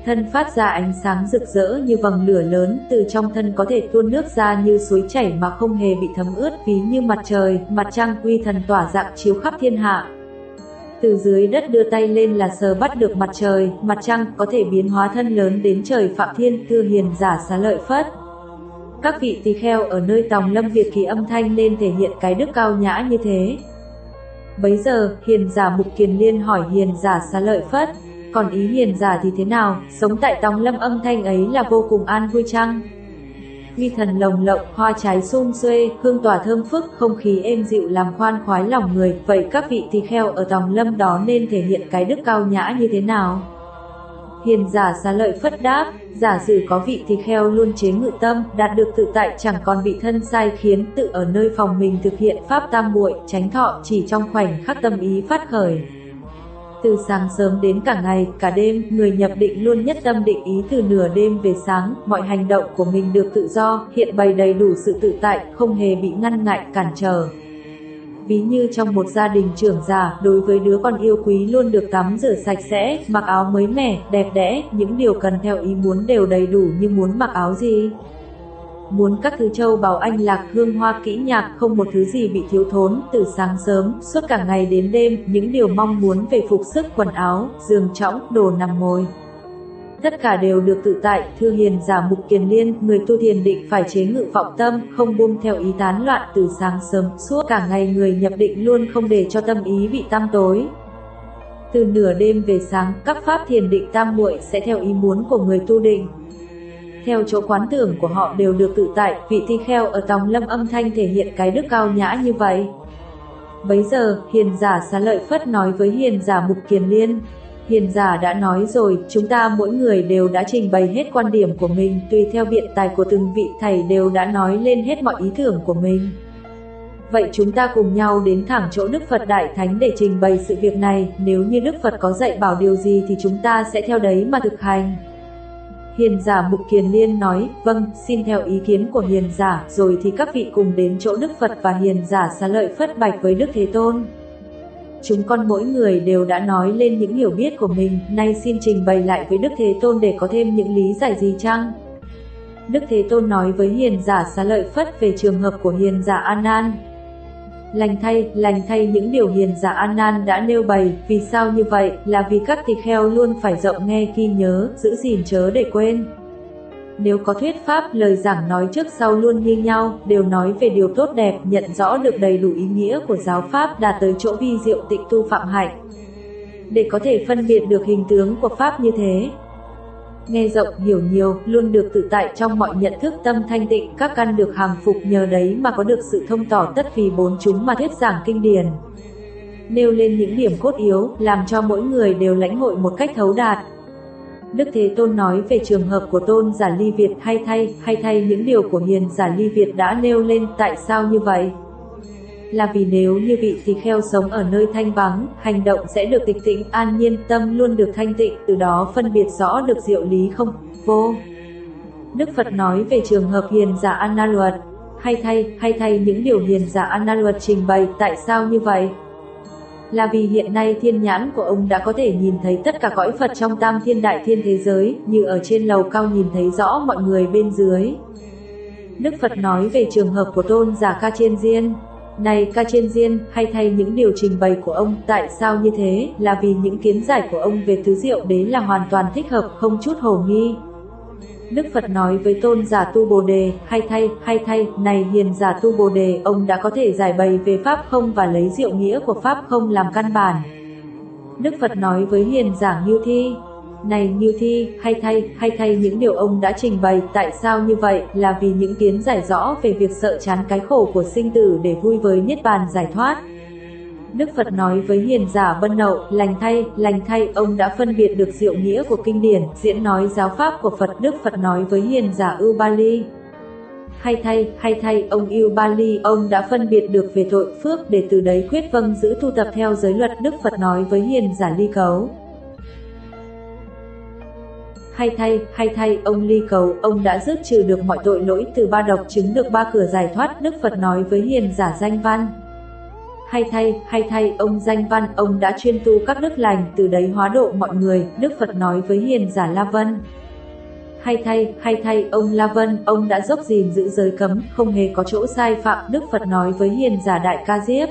thân phát ra ánh sáng rực rỡ như vầng lửa lớn, từ trong thân có thể tuôn nước ra như suối chảy mà không hề bị thấm ướt, ví như mặt trời, mặt trăng uy thần tỏa rạng chiếu khắp thiên hạ. Từ dưới đất đưa tay lên là sờ bắt được mặt trời, mặt trăng, có thể biến hóa thân lớn đến trời Phạm Thiên, thưa hiền giả Xá Lợi Phất. Các vị tỳ kheo ở nơi Tòng Lâm Việt kỳ âm thanh nên thể hiện cái đức cao nhã như thế. Bấy giờ, hiền giả Mục Kiền Liên hỏi hiền giả Xá Lợi Phất, còn ý hiền giả thì thế nào, sống tại Tòng Lâm âm thanh ấy là vô cùng an vui chăng? Uy thần lồng lộng, hoa trái sum xuê, hương tỏa thơm phức, không khí êm dịu làm khoan khoái lòng người, vậy các vị tỳ kheo ở Tòng Lâm đó nên thể hiện cái đức cao nhã như thế nào? Hiền giả Xá Lợi Phất đáp, giả sử có vị tỳ kheo luôn chế ngự tâm, đạt được tự tại chẳng còn bị thân sai khiến, tự ở nơi phòng mình thực hiện pháp tam muội, chánh thọ, chỉ trong khoảnh khắc tâm ý phát khởi. Từ sáng sớm đến cả ngày, cả đêm, người nhập định luôn nhất tâm định ý từ nửa đêm về sáng, mọi hành động của mình được tự do, hiện bày đầy đủ sự tự tại, không hề bị ngăn ngại, cản trở. Ví như trong một gia đình trưởng già, đối với đứa con yêu quý luôn được tắm rửa sạch sẽ, mặc áo mới mẻ, đẹp đẽ, những điều cần theo ý muốn đều đầy đủ như muốn mặc áo gì. Muốn các thứ châu báu anh lạc hương hoa kỹ nhạc, không một thứ gì bị thiếu thốn, từ sáng sớm, suốt cả ngày đến đêm, những điều mong muốn về phục sức quần áo, giường trõng, đồ nằm ngồi. Tất cả đều được tự tại, thưa hiền giả Mục Kiền Liên, người tu thiền định phải chế ngự vọng tâm, không buông theo ý tán loạn, từ sáng sớm, suốt cả ngày người nhập định luôn không để cho tâm ý bị tăm tối. Từ nửa đêm về sáng, các pháp thiền định tam muội sẽ theo ý muốn của người tu định. Theo chỗ quán tưởng của họ đều được tự tại, vị tỳ kheo ở Tòng Lâm âm thanh thể hiện cái đức cao nhã như vậy. Bấy giờ, hiền giả Xá Lợi Phất nói với hiền giả Mục Kiền Liên, hiền giả đã nói rồi, chúng ta mỗi người đều đã trình bày hết quan điểm của mình, tùy theo biện tài của từng vị thầy đều đã nói lên hết mọi ý tưởng của mình. Vậy chúng ta cùng nhau đến thẳng chỗ Đức Phật Đại Thánh để trình bày sự việc này, nếu như Đức Phật có dạy bảo điều gì thì chúng ta sẽ theo đấy mà thực hành. Hiền giả Mục Kiền Liên nói, vâng, xin theo ý kiến của hiền giả, rồi thì các vị cùng đến chỗ Đức Phật và hiền giả Xá Lợi Phất bạch với Đức Thế Tôn. Chúng con mỗi người đều đã nói lên những hiểu biết của mình, nay xin trình bày lại với Đức Thế Tôn để có thêm những lý giải gì chăng? Đức Thế Tôn nói với hiền giả Xá Lợi Phất về trường hợp của hiền giả A Nan. Lành thay, lành thay những điều hiền giả A Nan đã nêu bày, vì sao như vậy, là vì các tỳ kheo luôn phải rộng nghe ghi nhớ, giữ gìn chớ để quên. Nếu có thuyết pháp, lời giảng nói trước sau luôn như nhau, đều nói về điều tốt đẹp, nhận rõ được đầy đủ ý nghĩa của giáo pháp, đạt tới chỗ vi diệu tịnh tu phạm hạnh. Để có thể phân biệt được hình tướng của pháp như thế, nghe rộng hiểu nhiều, luôn được tự tại trong mọi nhận thức, tâm thanh tịnh, các căn được hàng phục, nhờ đấy mà có được sự thông tỏ tất vì bốn chúng mà thuyết giảng kinh điển. Nêu lên những điểm cốt yếu, làm cho mỗi người đều lãnh hội một cách thấu đạt. Đức Thế Tôn nói về trường hợp của Tôn giả Ly Việt, hay thay, hay thay những điều của hiền giả Ly Việt đã nêu lên, tại sao như vậy? Là vì nếu như vị tỳ kheo sống ở nơi thanh vắng, hành động sẽ được tịch tĩnh, an nhiên, tâm luôn được thanh tịnh, từ đó phân biệt rõ được diệu lý không, vô. Đức Phật nói về trường hợp hiền giả A Na Luật, hay thay, hay thay những điều hiền giả A Na Luật trình bày, tại sao như vậy? Là vì hiện nay thiên nhãn của ông đã có thể nhìn thấy tất cả cõi Phật trong tam thiên đại thiên thế giới, như ở trên lầu cao nhìn thấy rõ mọi người bên dưới. Đức Phật nói về trường hợp của Tôn giả Ca Chiên Diên. Này Ca Chiên Diên, hay thay những điều trình bày của ông, tại sao như thế, là vì những kiến giải của ông về tứ diệu đế là hoàn toàn thích hợp, không chút hồ nghi. Đức Phật nói với Tôn giả Tu Bồ Đề, hay thay, hay thay, này hiền giả Tu Bồ Đề, ông đã có thể giải bày về Pháp không và lấy diệu nghĩa của Pháp không làm căn bản. Đức Phật nói với hiền giả Ngưu Thi, này Ngưu Thi, hay thay, hay thay những điều ông đã trình bày, tại sao như vậy, là vì những kiến giải rõ về việc sợ chán cái khổ của sinh tử để vui với niết bàn giải thoát. Đức Phật nói với hiền giả Bân Nậu, lành thay, lành thay, ông đã phân biệt được diệu nghĩa của kinh điển, diễn nói giáo pháp của Phật. Đức Phật nói với hiền giả Ưu Ba Ly, hay thay, hay thay, ông Ưu Ba Ly, ông đã phân biệt được về tội phước để từ đấy quyết vâng giữ tu tập theo giới luật. Đức Phật nói với hiền giả Ly Cấu, hay thay, hay thay, ông Ly Cấu, ông đã dứt trừ được mọi tội lỗi từ ba độc, chứng được ba cửa giải thoát. Đức Phật nói với hiền giả Danh Văn, Hay thay, hay thay, ông danh văn, ông đã chuyên tu các đức lành, từ đấy hóa độ mọi người, Đức Phật nói với hiền giả La Vân. Hay thay, hay thay, ông La Vân, ông đã dốc gìn giữ giới cấm, không hề có chỗ sai phạm, Đức Phật nói với hiền giả Đại Ca Diếp.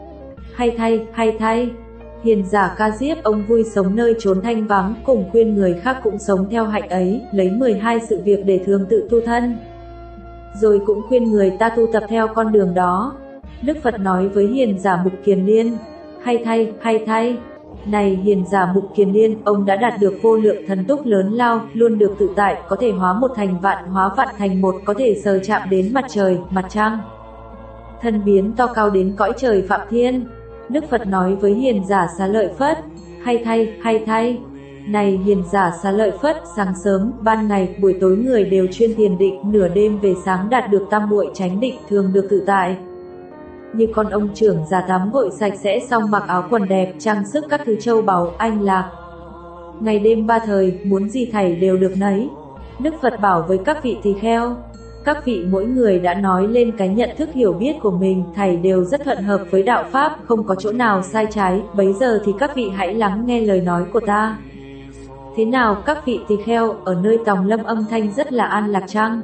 Hay thay, hay thay, hiền giả Ca Diếp, ông vui sống nơi chốn thanh vắng, cùng khuyên người khác cũng sống theo hạnh ấy, lấy mười hai sự việc để thường tự tu thân. Rồi cũng khuyên người ta tu tập theo con đường đó. Đức Phật nói với hiền giả Mục Kiền Liên. Hay thay, hay thay, này hiền giả Mục Kiền Liên, ông đã đạt được vô lượng thần túc lớn lao, luôn được tự tại, có thể hóa một thành vạn, hóa vạn thành một, có thể sờ chạm đến mặt trời, mặt trăng. Thân biến to cao đến cõi trời Phạm Thiên. Đức Phật nói với hiền giả Xá Lợi Phất. Hay thay, hay thay, này hiền giả Xá Lợi Phất, sáng sớm, ban ngày, buổi tối người đều chuyên thiền định, nửa đêm về sáng đạt được tam muội chánh định, thường được tự tại. Như con ông trưởng già tắm gội sạch sẽ xong mặc áo quần đẹp, trang sức các thứ châu báu, anh lạc. Ngày đêm ba thời, muốn gì thảy đều được nấy. Đức Phật bảo với các vị tỳ kheo. Các vị mỗi người đã nói lên cái nhận thức hiểu biết của mình, thảy đều rất thuận hợp với đạo Pháp, không có chỗ nào sai trái, bấy giờ thì các vị hãy lắng nghe lời nói của ta. Thế nào các vị tỳ kheo, ở nơi Tòng Lâm âm thanh rất là an lạc chăng?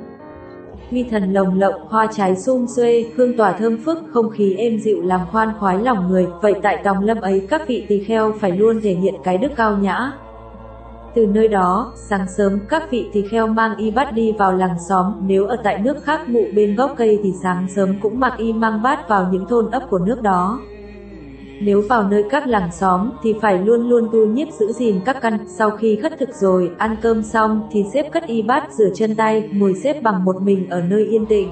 Huy thần lồng lộng, hoa trái sum xuê, hương tỏa thơm phức, không khí êm dịu làm khoan khoái lòng người, vậy tại Tòng Lâm ấy các vị tỳ kheo phải luôn thể hiện cái đức cao nhã. Từ nơi đó, sáng sớm các vị tỳ kheo mang y bát đi vào làng xóm, nếu ở tại nước khác ngụ bên gốc cây thì sáng sớm cũng mặc y mang bát vào những thôn ấp của nước đó. Nếu vào nơi các làng xóm thì phải luôn luôn tu nhiếp giữ gìn các căn, sau khi khất thực rồi, ăn cơm xong thì xếp cất y bát rửa chân tay, ngồi xếp bằng một mình ở nơi yên tĩnh.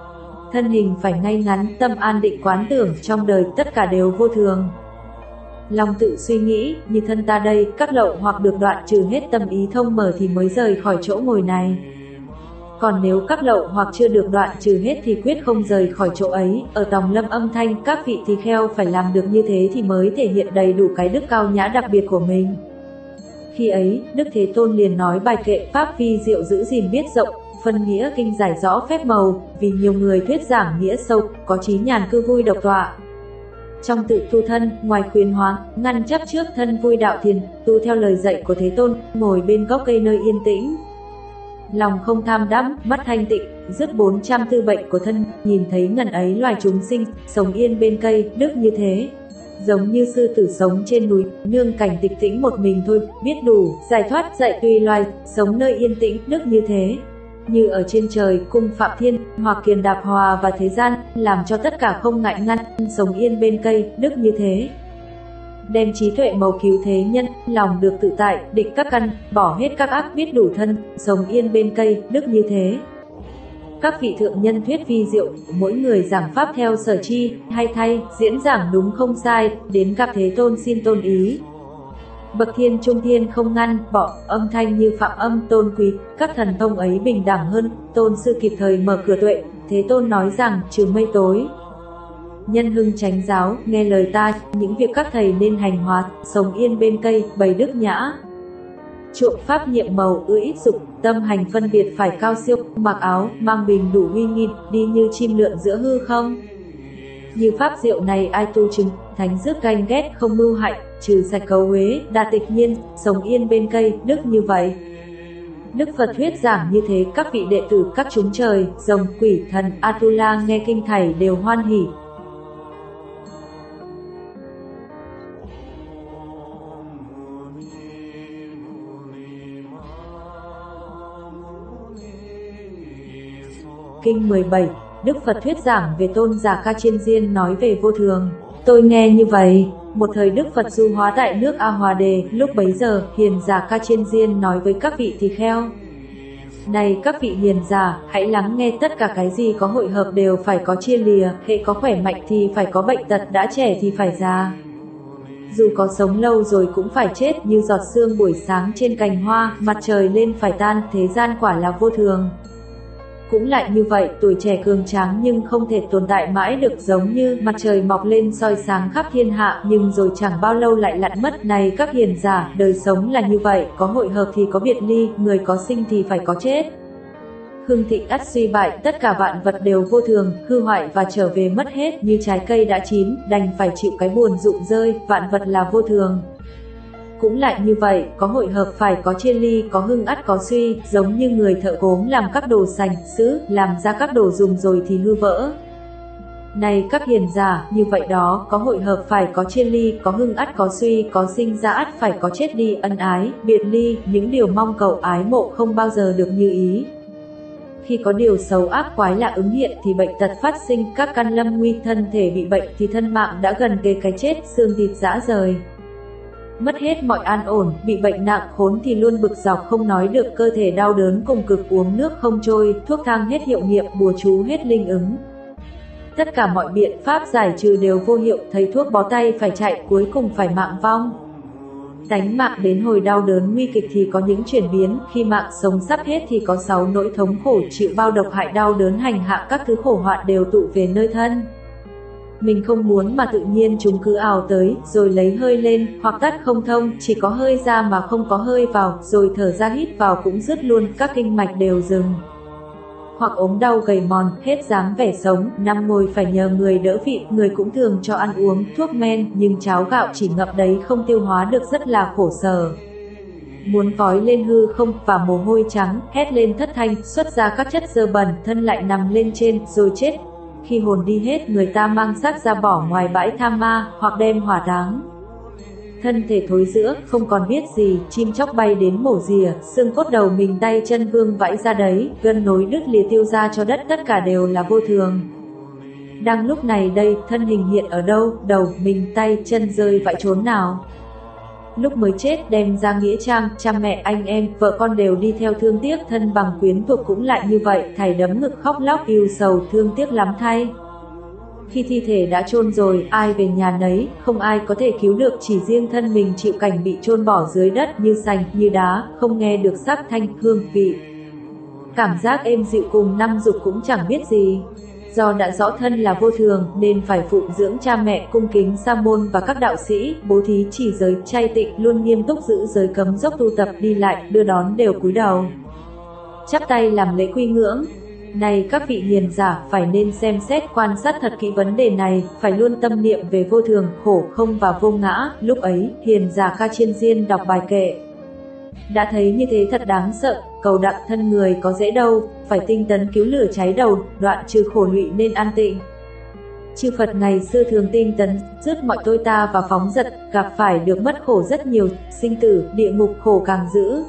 Thân hình phải ngay ngắn, tâm an định quán tưởng trong đời tất cả đều vô thường. Lòng tự suy nghĩ, như thân ta đây, các lậu hoặc được đoạn trừ hết tâm ý thông mở thì mới rời khỏi chỗ ngồi này. Còn nếu các lậu hoặc chưa được đoạn trừ hết thì quyết không rời khỏi chỗ ấy. Ở Tòng Lâm âm thanh, các vị tỳ kheo phải làm được như thế thì mới thể hiện đầy đủ cái đức cao nhã đặc biệt của mình. Khi ấy, Đức Thế Tôn liền nói bài kệ Pháp vi diệu giữ gìn biết rộng, phân nghĩa kinh giải rõ phép màu, vì nhiều người thuyết giảng nghĩa sâu, có trí nhàn cư vui độc tọa. Trong tự tu thân, ngoài khuyến hóa, ngăn chấp trước thân vui đạo thiền, tu theo lời dạy của Thế Tôn, ngồi bên gốc cây nơi yên tĩnh. Lòng không tham đắm, mắt thanh tịnh, dứt bốn trăm tư bệnh của thân, nhìn thấy ngần ấy loài chúng sinh, sống yên bên cây, đức như thế. Giống như sư tử sống trên núi, nương cảnh tịch tĩnh một mình thôi, biết đủ, giải thoát dạy tùy loài, sống nơi yên tĩnh, đức như thế. Như ở trên trời, cung Phạm Thiên, hoặc kiền đạp hòa và thế gian, làm cho tất cả không ngại ngăn, sống yên bên cây, đức như thế. Đem trí tuệ màu cứu thế nhân, lòng được tự tại, định các căn, bỏ hết các ác biết đủ thân, sống yên bên cây, đức như thế. Các vị thượng nhân thuyết vi diệu, mỗi người giảng pháp theo sở chi, hay thay, diễn giảng đúng không sai, đến gặp Thế Tôn xin tôn ý. Bậc thiên trung thiên không ngăn, bỏ, âm thanh như phạm âm tôn quý, các thần thông ấy bình đẳng hơn, tôn sư kịp thời mở cửa tuệ, Thế Tôn nói rằng, trừ mây tối. Nhân hưng chánh giáo, nghe lời ta, những việc các thầy nên hành hóa, sống yên bên cây, bày đức nhã. Chuộng pháp nhiệm màu, ưa ít dục, tâm hành phân biệt phải cao siêu, mặc áo, mang bình đủ uy nghi, đi như chim lượn giữa hư không. Như pháp diệu này ai tu chứng, thánh dứt ganh ghét không mưu hại, trừ sạch cấu uế, đạt tịch nhiên, sống yên bên cây, đức như vậy. Đức Phật thuyết giảng như thế, các vị đệ tử các chúng trời, rồng, quỷ, thần, Atula nghe kinh thảy đều hoan hỉ. Kinh mười bảy, Đức Phật thuyết giảng về Tôn Giả Ca Chiên Diên nói về vô thường. Tôi nghe như vậy, một thời Đức Phật du hóa tại nước A Hòa Đề, lúc bấy giờ, hiền giả Ca Chiên Diên nói với các vị tỳ kheo. Này các vị hiền giả, hãy lắng nghe tất cả cái gì có hội hợp đều phải có chia lìa, hễ có khỏe mạnh thì phải có bệnh tật, đã trẻ thì phải già. Dù có sống lâu rồi cũng phải chết, như giọt sương buổi sáng trên cành hoa, mặt trời lên phải tan, thế gian quả là vô thường. Cũng lại như vậy, tuổi trẻ cường tráng nhưng không thể tồn tại mãi được, giống như mặt trời mọc lên soi sáng khắp thiên hạ nhưng rồi chẳng bao lâu lại lặn mất. Này các hiền giả, đời sống là như vậy, có hội hợp thì có biệt ly, người có sinh thì phải có chết. hưng thịnh ắt suy bại, tất cả vạn vật đều vô thường, hư hoại và trở về mất hết, như trái cây đã chín, đành phải chịu cái buồn rụng rơi, vạn vật là vô thường. Cũng lại như vậy, có hội hợp phải có chia ly, có hưng ắt có suy, giống như người thợ gốm làm các đồ sành, sứ, làm ra các đồ dùng rồi thì hư vỡ. Này các hiền giả, như vậy đó, có hội hợp phải có chia ly, có hưng ắt có suy, có sinh ra ắt phải có chết đi, ân ái, biệt ly, những điều mong cầu ái mộ không bao giờ được như ý. Khi có điều xấu ác quái lạ ứng hiện thì bệnh tật phát sinh, các căn lâm nguy, thân thể bị bệnh thì thân mạng đã gần kề cái chết, xương thịt rã rời. Mất hết mọi an ổn, bị bệnh nặng khốn thì luôn bực dọc không nói được, cơ thể đau đớn cùng cực, uống nước không trôi, thuốc thang hết hiệu nghiệm, bùa chú hết linh ứng. Tất cả mọi biện pháp giải trừ đều vô hiệu, thấy thuốc bó tay phải chạy, cuối cùng phải mạng vong. Tánh mạng đến hồi đau đớn nguy kịch thì có những chuyển biến, khi mạng sống sắp hết thì có sáu nỗi thống khổ, chịu bao độc hại đau đớn hành hạ, các thứ khổ hoạn đều tụ về nơi thân. Mình không muốn mà tự nhiên chúng cứ ào tới, rồi lấy hơi lên, hoặc tắt không thông, chỉ có hơi ra mà không có hơi vào, rồi thở ra hít vào cũng dứt luôn, các kinh mạch đều dừng. Hoặc ốm đau gầy mòn, hết dáng vẻ sống, nằm ngồi phải nhờ người đỡ vị, người cũng thường cho ăn uống, thuốc men, nhưng cháo gạo chỉ ngậm đấy không tiêu hóa được, rất là khổ sở. Muốn vói lên hư không, và mồ hôi trắng, hét lên thất thanh, xuất ra các chất dơ bẩn, thân lại nằm lên trên, rồi chết. Khi hồn đi hết, người ta mang xác ra bỏ ngoài bãi tha ma, hoặc đem hỏa táng. Thân thể thối rữa, không còn biết gì, chim chóc bay đến mổ rìa, xương cốt đầu mình tay chân vương vãi ra đấy, gân nối đứt lìa tiêu ra cho đất, tất cả đều là vô thường. Đang lúc này đây, thân hình hiện ở đâu, đầu, mình, tay, chân rơi vãi trốn nào? Lúc mới chết đem ra nghĩa trang, cha mẹ, anh em, vợ con đều đi theo thương tiếc, thân bằng quyến thuộc cũng lại như vậy, thảy đấm ngực khóc lóc ưu sầu, thương tiếc lắm thay. Khi thi thể đã chôn rồi, ai về nhà nấy, không ai có thể cứu được, chỉ riêng thân mình chịu cảnh bị chôn bỏ dưới đất như sành, như đá, không nghe được sắc thanh, hương, vị. Cảm giác êm dịu cùng năm dục cũng chẳng biết gì. Do đã rõ thân là vô thường, nên phải phụng dưỡng cha mẹ, cung kính sa môn và các đạo sĩ, bố thí trì giới, chay tịnh, luôn nghiêm túc giữ giới cấm dốc tu tập, đi lại, đưa đón đều cúi đầu, chắp tay làm lễ quy ngưỡng. Này các vị hiền giả, phải nên xem xét quan sát thật kỹ vấn đề này, phải luôn tâm niệm về vô thường, khổ không và vô ngã. Lúc ấy, hiền giả Ca Chiên Diên đọc bài kệ. Đã thấy như thế thật đáng sợ, cầu đặng thân người có dễ đâu, phải tinh tấn cứu lửa cháy đầu, đoạn trừ khổ lụy nên an tịnh. Chư Phật ngày xưa thường tinh tấn, dứt mọi tôi ta và phóng dật, gặp phải được mất khổ rất nhiều, sinh tử, địa ngục khổ càng dữ.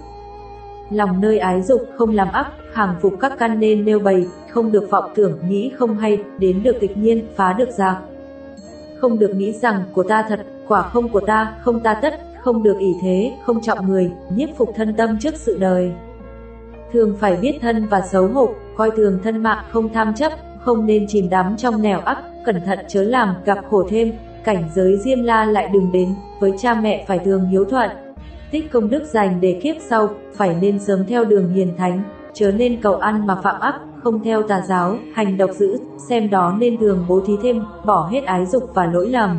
Lòng nơi ái dục, không làm ác, hàng phục các căn nên nêu bày, không được vọng tưởng, nghĩ không hay, đến được tịch nhiên, phá được giặc. Không được nghĩ rằng, của ta thật, quả không của ta, không ta tất, không được ỷ thế, không trọng người, nhiếp phục thân tâm trước sự đời. Thường phải biết thân và xấu hổ, coi thường thân mạng, không tham chấp, không nên chìm đắm trong nẻo ác, cẩn thận chớ làm, gặp khổ thêm, cảnh giới Diêm La lại đừng đến, với cha mẹ phải thường hiếu thuận. Tích công đức dành để kiếp sau, phải nên sớm theo đường hiền thánh, chớ nên cầu ăn mà phạm ác, không theo tà giáo, hành độc dữ, xem đó nên thường bố thí thêm, bỏ hết ái dục và lỗi lầm.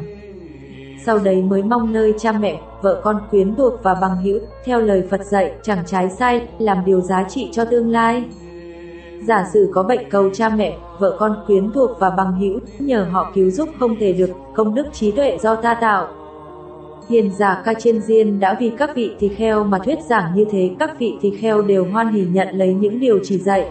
Sau đấy mới mong nơi cha mẹ, vợ con, quyến thuộc và bằng hữu, theo lời Phật dạy, chẳng trái sai, làm điều giá trị cho tương lai. Giả sử có bệnh cầu cha mẹ, vợ con, quyến thuộc và bằng hữu, nhờ họ cứu giúp không thể được, công đức trí tuệ do ta tạo. Hiền giả Ca Chiên Diên đã vì các vị tỳ kheo mà thuyết giảng như thế, các vị tỳ kheo đều hoan hỉ nhận lấy những điều chỉ dạy.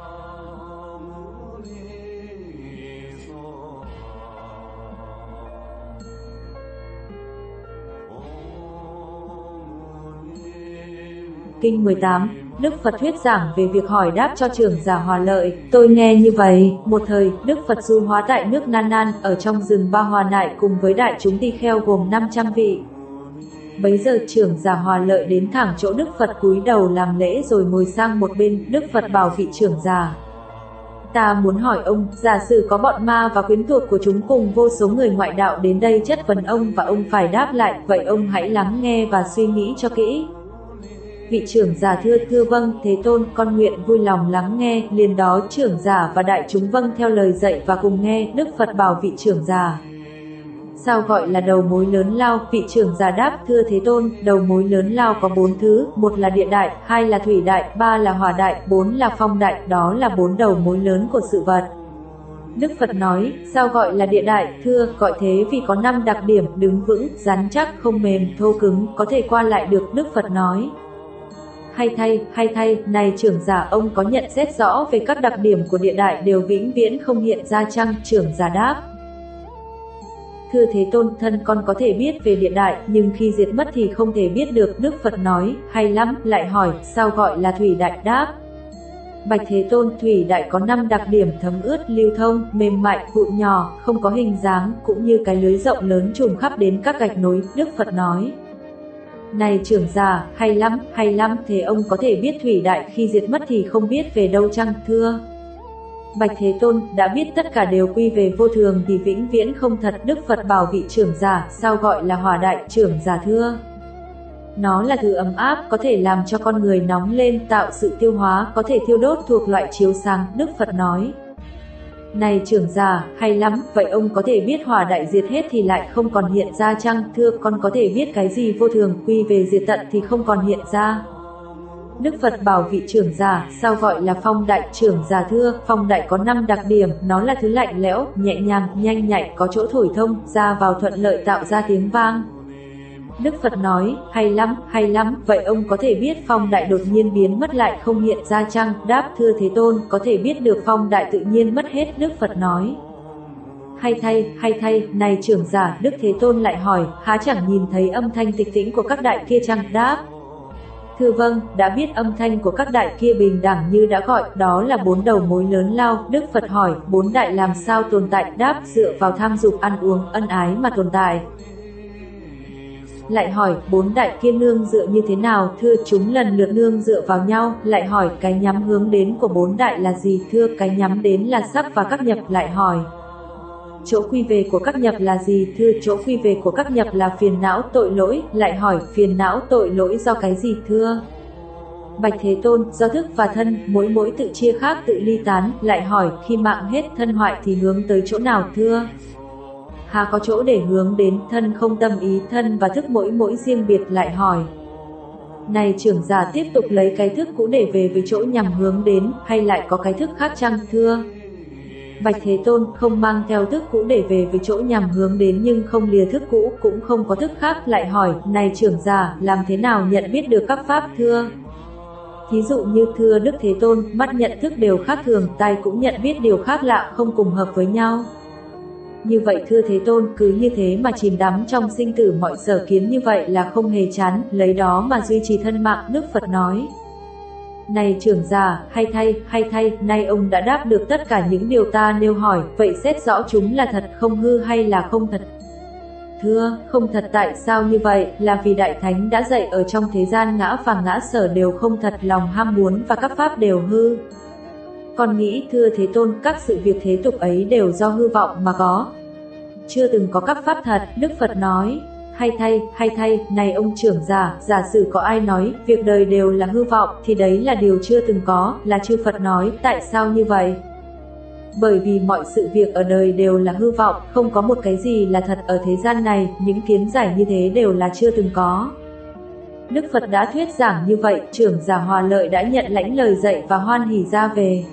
Kinh mười tám, Đức Phật thuyết giảng về việc hỏi đáp cho trưởng giả Hòa Lợi. Tôi nghe như vậy, một thời, Đức Phật du hóa tại nước Nan Nan, ở trong rừng Ba Hòa Nại cùng với đại chúng tỳ kheo gồm năm trăm vị. Bấy giờ trưởng giả Hòa Lợi đến thẳng chỗ Đức Phật cúi đầu làm lễ rồi ngồi sang một bên. Đức Phật bảo vị trưởng giả: Ta muốn hỏi ông, giả sử có bọn ma và quyến thuộc của chúng cùng vô số người ngoại đạo đến đây chất vấn ông và ông phải đáp lại, vậy ông hãy lắng nghe và suy nghĩ cho kỹ. Vị trưởng giả thưa thưa vâng, Thế Tôn, con nguyện vui lòng lắng nghe. Liền đó trưởng giả và đại chúng vâng theo lời dạy và cùng nghe. Đức Phật bảo vị trưởng giả: sao gọi là đầu mối lớn lao? Vị trưởng giả đáp, thưa Thế Tôn, đầu mối lớn lao có bốn thứ, một là địa đại, hai là thủy đại, ba là hỏa đại, bốn là phong đại, đó là bốn đầu mối lớn của sự vật. Đức Phật nói, sao gọi là địa đại? Thưa, gọi thế vì có năm đặc điểm, đứng vững, rắn chắc, không mềm, thô cứng, có thể qua lại được. Đức Phật nói, hay thay, hay thay, này trưởng giả, ông có nhận xét rõ về các đặc điểm của địa đại đều vĩnh viễn không hiện ra chăng? Trưởng giả đáp, thưa Thế Tôn, thân con có thể biết về địa đại, nhưng khi diệt mất thì không thể biết được. Đức Phật nói, hay lắm, lại hỏi, sao gọi là thủy đại? Đáp, bạch Thế Tôn, thủy đại có năm đặc điểm: thấm ướt, lưu thông, mềm mại, vụn nhỏ, không có hình dáng, cũng như cái lưới rộng lớn trùm khắp đến các gạch nối. Đức Phật nói, này trưởng giả, hay lắm, hay lắm, thế ông có thể biết thủy đại khi diệt mất thì không biết về đâu chăng? Thưa bạch Thế Tôn, đã biết tất cả đều quy về vô thường thì vĩnh viễn không thật. Đức Phật bảo vị trưởng giả, sao gọi là hỏa đại? Trưởng giả thưa, nó là thứ ấm áp, có thể làm cho con người nóng lên, tạo sự tiêu hóa, có thể thiêu đốt, thuộc loại chiếu sáng. Đức Phật nói, này trưởng giả, hay lắm, vậy ông có thể biết hỏa đại diệt hết thì lại không còn hiện ra chăng? Thưa, con có thể biết cái gì vô thường quy về diệt tận thì không còn hiện ra. Đức Phật bảo vị trưởng giả, sao gọi là phong đại? Trưởng giả thưa, phong đại có năm đặc điểm, nó là thứ lạnh lẽo, nhẹ nhàng, nhanh nhạy, có chỗ thổi thông, ra vào thuận lợi, tạo ra tiếng vang. Đức Phật nói, hay lắm, hay lắm, vậy ông có thể biết phong đại đột nhiên biến mất lại không hiện ra chăng? Đáp, thưa Thế Tôn, có thể biết được phong đại tự nhiên mất hết. Đức Phật nói, hay thay, hay thay, này trưởng giả. Đức Thế Tôn lại hỏi, há chẳng nhìn thấy âm thanh tịch tĩnh của các đại kia chăng? Đáp, thưa vâng, đã biết âm thanh của các đại kia bình đẳng như đã gọi, đó là bốn đầu mối lớn lao. Đức Phật hỏi, bốn đại làm sao tồn tại? Đáp, dựa vào tham dục, ăn uống, ân ái mà tồn tại. Lại hỏi, bốn đại kia nương dựa như thế nào? Thưa, chúng lần lượt nương dựa vào nhau. Lại hỏi, cái nhắm hướng đến của bốn đại là gì? Thưa, cái nhắm đến là sắc và các nhập. Lại hỏi, chỗ quy về của các nhập là gì? Thưa, chỗ quy về của các nhập là phiền não, tội lỗi. Lại hỏi, phiền não, tội lỗi do cái gì? Thưa bạch Thế Tôn, do thức và thân, mỗi mỗi tự chia khác, tự ly tán. Lại hỏi, khi mạng hết, thân hoại thì hướng tới chỗ nào? Thưa, hà có chỗ để hướng đến, thân không tâm ý, thân và thức mỗi mỗi riêng biệt. Lại hỏi, này trưởng giả, tiếp tục lấy cái thức cũ để về với chỗ nhằm hướng đến, hay lại có cái thức khác chăng? Thưa bạch Thế Tôn, không mang theo thức cũ để về với chỗ nhằm hướng đến, nhưng không lìa thức cũ, cũng không có thức khác. Lại hỏi, này trưởng giả, làm thế nào nhận biết được các pháp? Thưa thí dụ như, thưa Đức Thế Tôn, mắt nhận thức đều khác thường, tai cũng nhận biết điều khác lạ, không cùng hợp với nhau. Như vậy thưa Thế Tôn, cứ như thế mà chìm đắm trong sinh tử, mọi sở kiến như vậy là không hề chán, lấy đó mà duy trì thân mạng. Đức Phật nói, này trưởng giả, hay thay, hay thay, nay ông đã đáp được tất cả những điều ta nêu hỏi, vậy xét rõ chúng là thật, không hư hay là không thật? Thưa, không thật. Tại sao như vậy? Là vì Đại Thánh đã dạy ở trong thế gian ngã và ngã sở đều không thật, lòng ham muốn và các pháp đều hư. Con nghĩ, thưa Thế Tôn, các sự việc thế tục ấy đều do hư vọng mà có, chưa từng có các pháp thật. Đức Phật nói, hay thay, hay thay, này ông trưởng giả, giả sử có ai nói, việc đời đều là hư vọng, thì đấy là điều chưa từng có, là chư Phật nói. Tại sao như vậy? Bởi vì mọi sự việc ở đời đều là hư vọng, không có một cái gì là thật ở thế gian này, những kiến giải như thế đều là chưa từng có. Đức Phật đã thuyết giảng như vậy, trưởng giả Hòa Lợi đã nhận lãnh lời dạy và hoan hỉ ra về.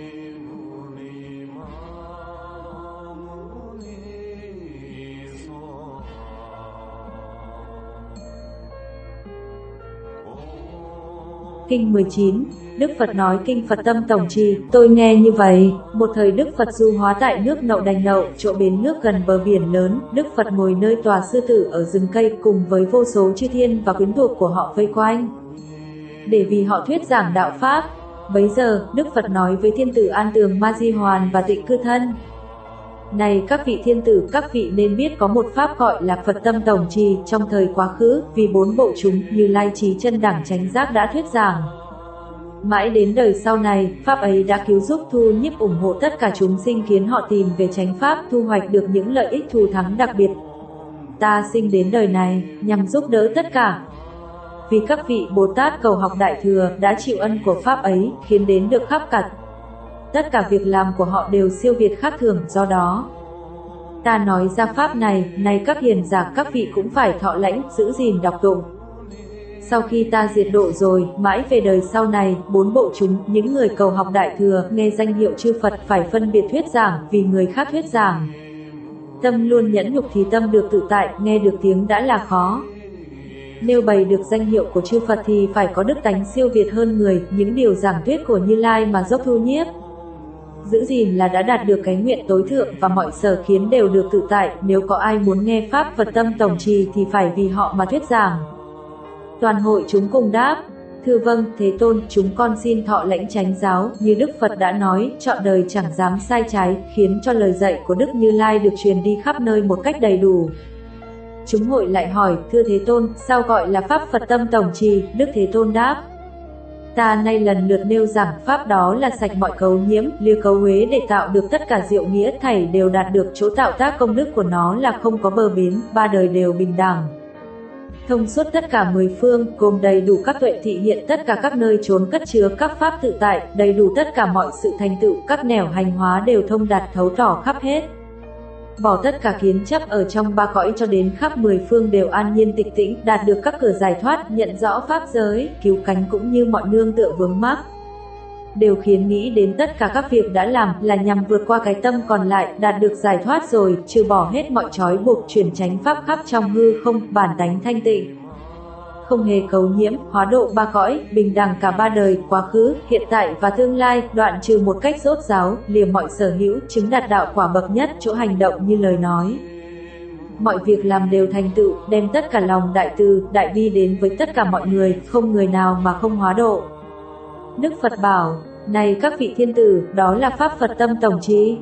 Kinh mười chín. Đức Phật nói kinh Phật Tâm Tổng Trì. Tôi nghe như vậy, một thời Đức Phật du hóa tại nước Nậu Đành Nậu, chỗ bến nước gần bờ biển lớn. Đức Phật ngồi nơi tòa sư tử ở rừng cây, cùng với vô số chư thiên và quyến thuộc của họ vây quanh, để vì họ thuyết giảng đạo pháp. Bấy giờ, Đức Phật nói với thiên tử An Tường, Ma Di Hoàn và Tịnh Cư Thân: Này các vị thiên tử, các vị nên biết có một pháp gọi là Phật Tâm Tổng Trì. Trong thời quá khứ, vì bốn bộ chúng Như Lai, Trí Chân, Đẳng, Chánh Giác đã thuyết giảng. Mãi đến đời sau này, pháp ấy đã cứu giúp thu nhiếp ủng hộ tất cả chúng sinh, khiến họ tìm về chánh pháp, thu hoạch được những lợi ích thù thắng đặc biệt. Ta sinh đến đời này nhằm giúp đỡ tất cả. Vì các vị Bồ Tát cầu học Đại Thừa đã chịu ân của pháp ấy, khiến đến được khắp cả tất cả việc làm của họ đều siêu việt khác thường. Do đó, Ta nói ra pháp này, này các hiền giả các vị cũng phải thọ lãnh, giữ gìn đọc tụng. Sau khi ta diệt độ rồi, mãi về đời sau này, bốn bộ chúng, những người cầu học đại thừa, nghe danh hiệu chư Phật phải phân biệt thuyết giảng, vì người khác thuyết giảng. Tâm luôn nhẫn nhục thì tâm được tự tại, nghe được tiếng đã là khó. Nêu bày được danh hiệu của chư Phật thì phải có đức tánh siêu việt hơn người, những điều giảng thuyết của Như Lai mà dốc thu nhiếp. Giữ gìn là đã đạt được cái nguyện tối thượng và mọi sở khiến đều được tự tại, nếu có ai muốn nghe Pháp Phật tâm tổng trì thì phải vì họ mà thuyết giảng. Toàn hội chúng cùng đáp, thưa vâng, Thế Tôn, chúng con xin thọ lãnh chánh giáo, như Đức Phật đã nói, trọn đời chẳng dám sai trái, khiến cho lời dạy của Đức Như Lai được truyền đi khắp nơi một cách đầy đủ. Chúng hội lại hỏi, thưa Thế Tôn, sao gọi là Pháp Phật tâm tổng trì? Đức Thế Tôn đáp, ta nay lần lượt nêu rằng Pháp đó là sạch mọi cấu nhiễm, lìa cấu uế để tạo được tất cả diệu nghĩa thảy đều đạt được chỗ tạo tác công đức của nó là không có bờ bến, ba đời đều bình đẳng. Thông suốt tất cả mười phương, gồm đầy đủ các tuệ thị hiện tất cả các nơi trốn cất chứa các pháp tự tại, đầy đủ tất cả mọi sự thành tựu, các nẻo hành hóa đều thông đạt thấu tỏ khắp hết. Bỏ tất cả kiến chấp ở trong ba cõi cho đến khắp mười phương đều an nhiên tịch tĩnh, đạt được các cửa giải thoát, nhận rõ pháp giới, cứu cánh cũng như mọi nương tựa vướng mắc. Đều khiến nghĩ đến tất cả các việc đã làm là nhằm vượt qua cái tâm còn lại, đạt được giải thoát rồi, trừ bỏ hết mọi trói buộc, chuyển chánh pháp khắp trong hư không, bản tánh thanh tịnh. Không hề cấu nhiễm, hóa độ ba cõi, bình đẳng cả ba đời, quá khứ, hiện tại và tương lai, đoạn trừ một cách rốt ráo, lìa mọi sở hữu, chứng đạt đạo quả bậc nhất, chỗ hành động như lời nói. Mọi việc làm đều thành tựu, đem tất cả lòng đại từ, đại bi đến với tất cả mọi người, không người nào mà không hóa độ. Đức Phật bảo, này các vị thiên tử, đó là Pháp Phật tâm tổng trì.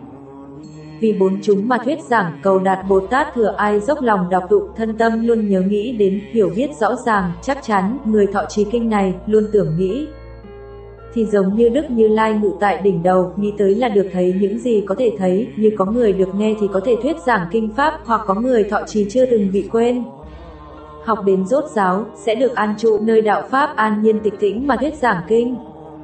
Vì bốn chúng mà thuyết giảng, cầu đạt Bồ Tát thừa ai dốc lòng đọc tụng, thân tâm luôn nhớ nghĩ đến, hiểu biết rõ ràng, chắc chắn, người thọ trì kinh này, luôn tưởng nghĩ. Thì giống như Đức Như Lai ngự tại đỉnh đầu, nghĩ tới là được thấy những gì có thể thấy, như có người được nghe thì có thể thuyết giảng kinh Pháp, hoặc có người thọ trì chưa từng bị quên. Học đến rốt ráo, sẽ được an trụ nơi đạo Pháp an nhiên tịch tĩnh mà thuyết giảng kinh.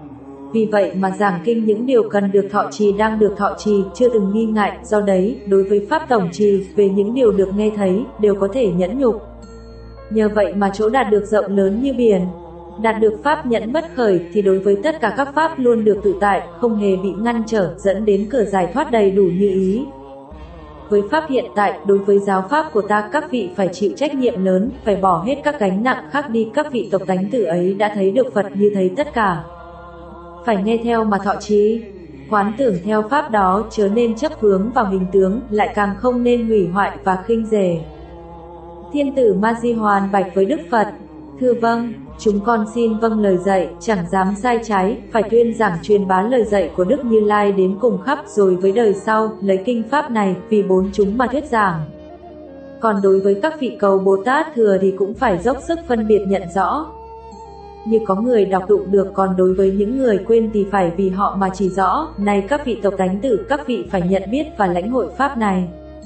Vì vậy mà giảng kinh những điều cần được thọ trì đang được thọ trì, chưa từng nghi ngại, do đấy, đối với Pháp tổng trì, về những điều được nghe thấy, đều có thể nhẫn nhục. Nhờ vậy mà chỗ đạt được rộng lớn như biển. Đạt được Pháp nhẫn bất khởi, thì đối với tất cả các Pháp luôn được tự tại, không hề bị ngăn trở, dẫn đến cửa giải thoát đầy đủ như ý. Với Pháp hiện tại, đối với giáo Pháp của ta các vị phải chịu trách nhiệm lớn, phải bỏ hết các gánh nặng khác đi, các vị tộc tánh tử ấy đã thấy được Phật như thấy tất cả. Phải nghe theo mà thọ trì, quán tưởng theo Pháp đó, chớ nên chấp hướng vào hình tướng, lại càng không nên hủy hoại và khinh rể. Thiên tử Ma Di Hoàn bạch với Đức Phật, thưa vâng, chúng con xin vâng lời dạy, chẳng dám sai trái, phải tuyên giảng truyền bá lời dạy của Đức Như Lai đến cùng khắp, rồi với đời sau, lấy kinh Pháp này, vì bốn chúng mà thuyết giảng. Còn đối với các vị cầu Bồ Tát thừa thì cũng phải dốc sức phân biệt nhận rõ. Như có người đọc tụng được, còn đối với những người quên thì phải vì họ mà chỉ rõ, này các vị tộc tánh tử, các vị phải nhận biết và lãnh hội Pháp này.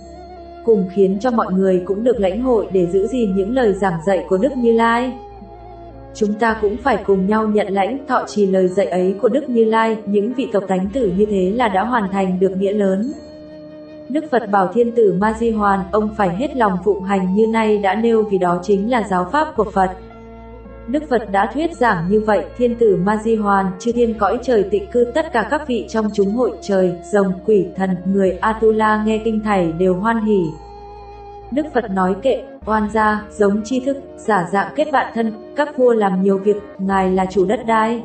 Cùng khiến cho mọi người cũng được lãnh hội để giữ gìn những lời giảng dạy của Đức Như Lai. Chúng ta cũng phải cùng nhau nhận lãnh, thọ trì lời dạy ấy của Đức Như Lai, những vị tộc tánh tử như thế là đã hoàn thành được nghĩa lớn. Đức Phật bảo thiên tử Ma Di Hoàn, ông phải hết lòng phụng hành như nay đã nêu, vì đó chính là giáo Pháp của Phật. Đức Phật đã thuyết giảng như vậy, thiên tử Ma Di Hoàn, chư thiên cõi trời tịnh cư, tất cả các vị trong chúng hội trời, rồng, quỷ, thần, người Atula nghe kinh thảy đều hoan hỉ. Đức Phật nói kệ, oan gia, giống tri thức, giả dạng kết bạn thân, các vua làm nhiều việc, ngài là chủ đất đai.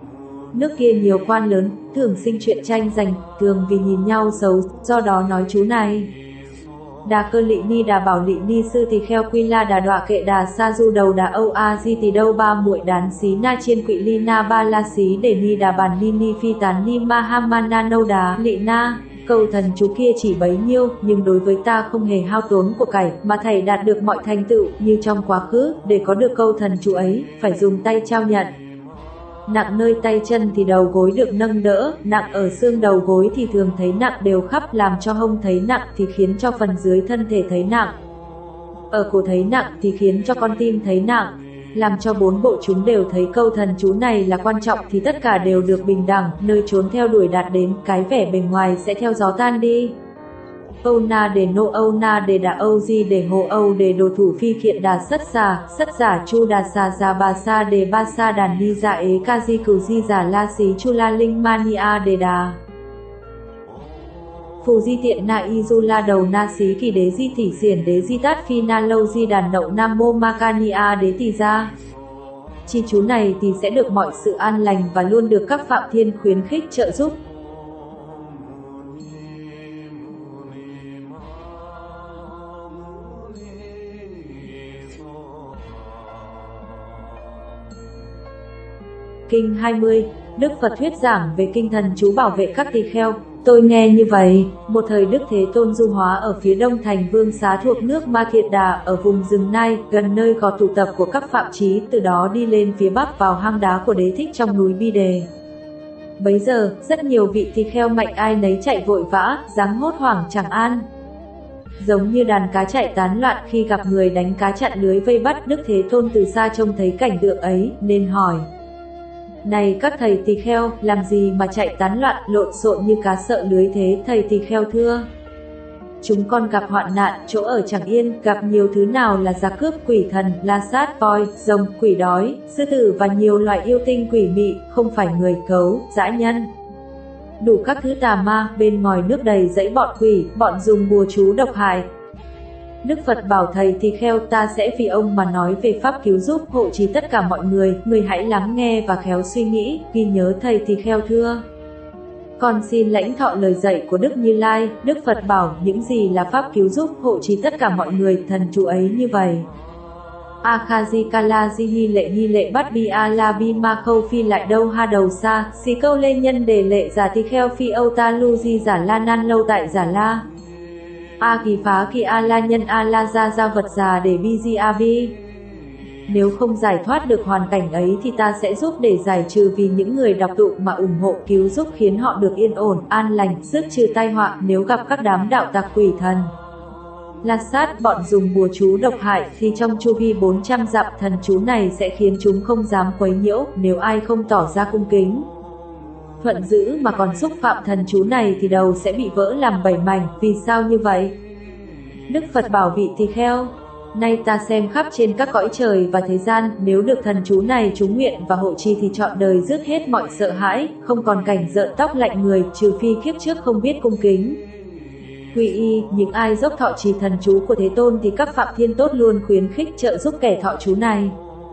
Nước kia nhiều quan lớn, thường sinh chuyện tranh giành, thường vì nhìn nhau xấu, do đó nói chú này. Đà cơ lị ni đà bảo lị ni sư tỳ kheo quy la đà đọa kệ đà sa du đầu đà âu a di tỳ đâu ba muội đán xí na chiên quỵ ly na ba la xí để ni đà bàn ni ni phi tán ni ma ha ma na nâu đà lị na. Câu thần chú kia chỉ bấy nhiêu, nhưng đối với ta không hề hao tốn của cải, mà thầy đạt được mọi thành tựu, như trong quá khứ, để có được câu thần chú ấy, phải dùng tay trao nhận. Nặng nơi tay chân thì đầu gối được nâng đỡ, nặng ở xương đầu gối thì thường thấy nặng đều khắp, làm cho hông thấy nặng thì khiến cho phần dưới thân thể thấy nặng. Ở cổ thấy nặng thì khiến cho con tim thấy nặng. Làm cho bốn bộ chúng đều thấy câu thần chú này là quan trọng thì tất cả đều được bình đẳng, nơi trốn theo đuổi đạt đến, cái vẻ bề ngoài sẽ theo gió tan đi. Âu na đề nô Âu na đề đà Âu di đề hồ Âu đề đồ thủ phi khiện đà sất giả, sất giả chu đà xà già bà sa đề ba sa đàn ni dạ ế ca di cửu di giả la xí chu la linh mania đề đà. Phù di tiện na y du la đầu na xí kỳ đế di tỷ xiển đế di tát phi na lâu di đàn nậu nam mô makania đế tỳ gia. Chi chú này thì sẽ được mọi sự an lành và luôn được các phạm thiên khuyến khích trợ giúp. Kinh hai mươi, Đức Phật thuyết giảng về kinh thần chú bảo vệ các tỳ kheo. Tôi nghe như vậy, một thời Đức Thế Tôn du hóa ở phía đông thành Vương Xá thuộc nước Ma Kiệt Đà ở vùng rừng Nai, gần nơi có tụ tập của các phạm chí, từ đó đi lên phía bắc vào hang đá của Đế Thích trong núi Bi Đề. Bấy giờ, rất nhiều vị tỳ kheo mạnh ai nấy chạy vội vã, dáng hốt hoảng chẳng an. Giống như đàn cá chạy tán loạn khi gặp người đánh cá chặn lưới vây bắt. Đức Thế Tôn từ xa trông thấy cảnh tượng ấy, nên hỏi: Này các thầy tỳ kheo, làm gì mà chạy tán loạn, lộn xộn như cá sợ lưới thế? Thầy tỳ kheo thưa: Chúng con gặp hoạn nạn, chỗ ở chẳng yên, gặp nhiều thứ nào là giặc cướp, quỷ thần, la sát, voi, rồng, quỷ đói, sư tử và nhiều loại yêu tinh quỷ mị, không phải người, gấu, dã nhân. Đủ các thứ tà ma, bên ngòi nước đầy dẫy bọn quỷ, bọn dùng bùa chú độc hại. Đức Phật bảo thầy tỳ kheo: Ta sẽ vì ông mà nói về pháp cứu giúp, hộ trì tất cả mọi người, người hãy lắng nghe và khéo suy nghĩ, ghi nhớ. Thầy tỳ kheo thưa: Con xin lãnh thọ lời dạy của Đức Như Lai. Đức Phật bảo: Những gì là pháp cứu giúp, hộ trì tất cả mọi người? Thần chú ấy như vậy: Akhaji Kala Di Hi Lệ Hi Lệ Bắt Bi A La Bi Ma Khâu Phi Lại Đâu Ha Đầu Sa Xí Câu Lên Nhân Đề Lệ Giả Tỳ Kheo Phi Âu Ta Lu Di Giả La Nan Lâu Tại Giả La A Kỳ Phá Kỳ A La Nhân A La Gia Gia Vật Già Để Bi Di A Bi. Nếu không giải thoát được hoàn cảnh ấy thì ta sẽ giúp để giải trừ, vì những người đọc tụng mà ủng hộ cứu giúp khiến họ được yên ổn, an lành, dứt trừ tai họa. Nếu gặp các đám đạo tặc, quỷ thần, la sát, bọn dùng bùa chú độc hại thì trong chu vi bốn trăm dặm, thần chú này sẽ khiến chúng không dám quấy nhiễu. Nếu ai không tỏ ra cung kính, thuận giữ mà còn xúc phạm thần chú này thì đầu sẽ bị vỡ làm bảy mảnh. Vì sao như vậy? Đức Phật bảo vị tỳ kheo: Nay ta xem khắp trên các cõi trời và thế gian, nếu được thần chú này trúng nguyện và hộ trì thì trọn đời dứt hết mọi sợ hãi, không còn cảnh rợn tóc lạnh người, trừ phi kiếp trước không biết cung kính quy y. Những ai dốc thọ trì thần chú của Thế Tôn thì các phạm thiên tốt luôn khuyến khích trợ giúp kẻ thọ chú này.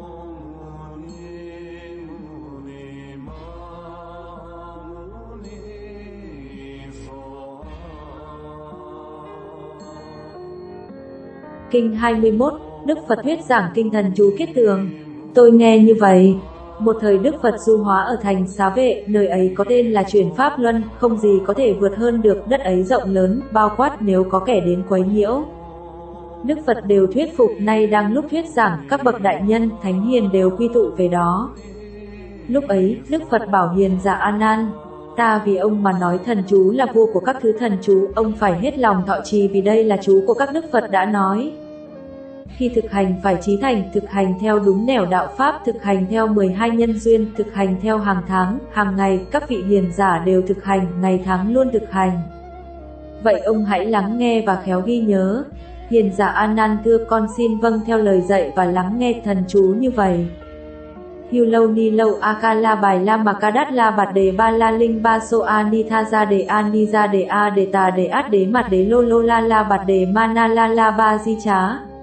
Kinh hai mươi mốt, Đức Phật thuyết giảng kinh thần chú Kiết Tường. Tôi nghe như vậy, một thời Đức Phật du hóa ở thành Xá Vệ, nơi ấy có tên là Chuyển Pháp Luân, không gì có thể vượt hơn được. Đất ấy rộng lớn, bao quát, nếu có kẻ đến quấy nhiễu, Đức Phật đều thuyết phục. Nay đang lúc thuyết giảng, các bậc đại nhân, thánh hiền đều quy tụ về đó. Lúc ấy, Đức Phật bảo hiền giả A Nan: Ta vì ông mà nói thần chú là vua của các thứ thần chú, ông phải hết lòng thọ trì, vì đây là chú của các Đức Phật đã nói. Khi thực hành phải chí thành, thực hành theo đúng nẻo đạo Pháp, thực hành theo mười hai nhân duyên, thực hành theo hàng tháng, hàng ngày. Các vị hiền giả đều thực hành, ngày tháng luôn thực hành. Vậy ông hãy lắng nghe và khéo ghi nhớ. Hiền giả A Nan thưa: Con xin vâng theo lời dạy và lắng nghe thần chú như vậy. Hiu lâu ni lâu akala bài la makadat la bạt đề ba la linh ba so ani tha ra đề ani ra đề a đề tà đề át đế mặt đế lô lô la la bạt đề mana la la ba di trá.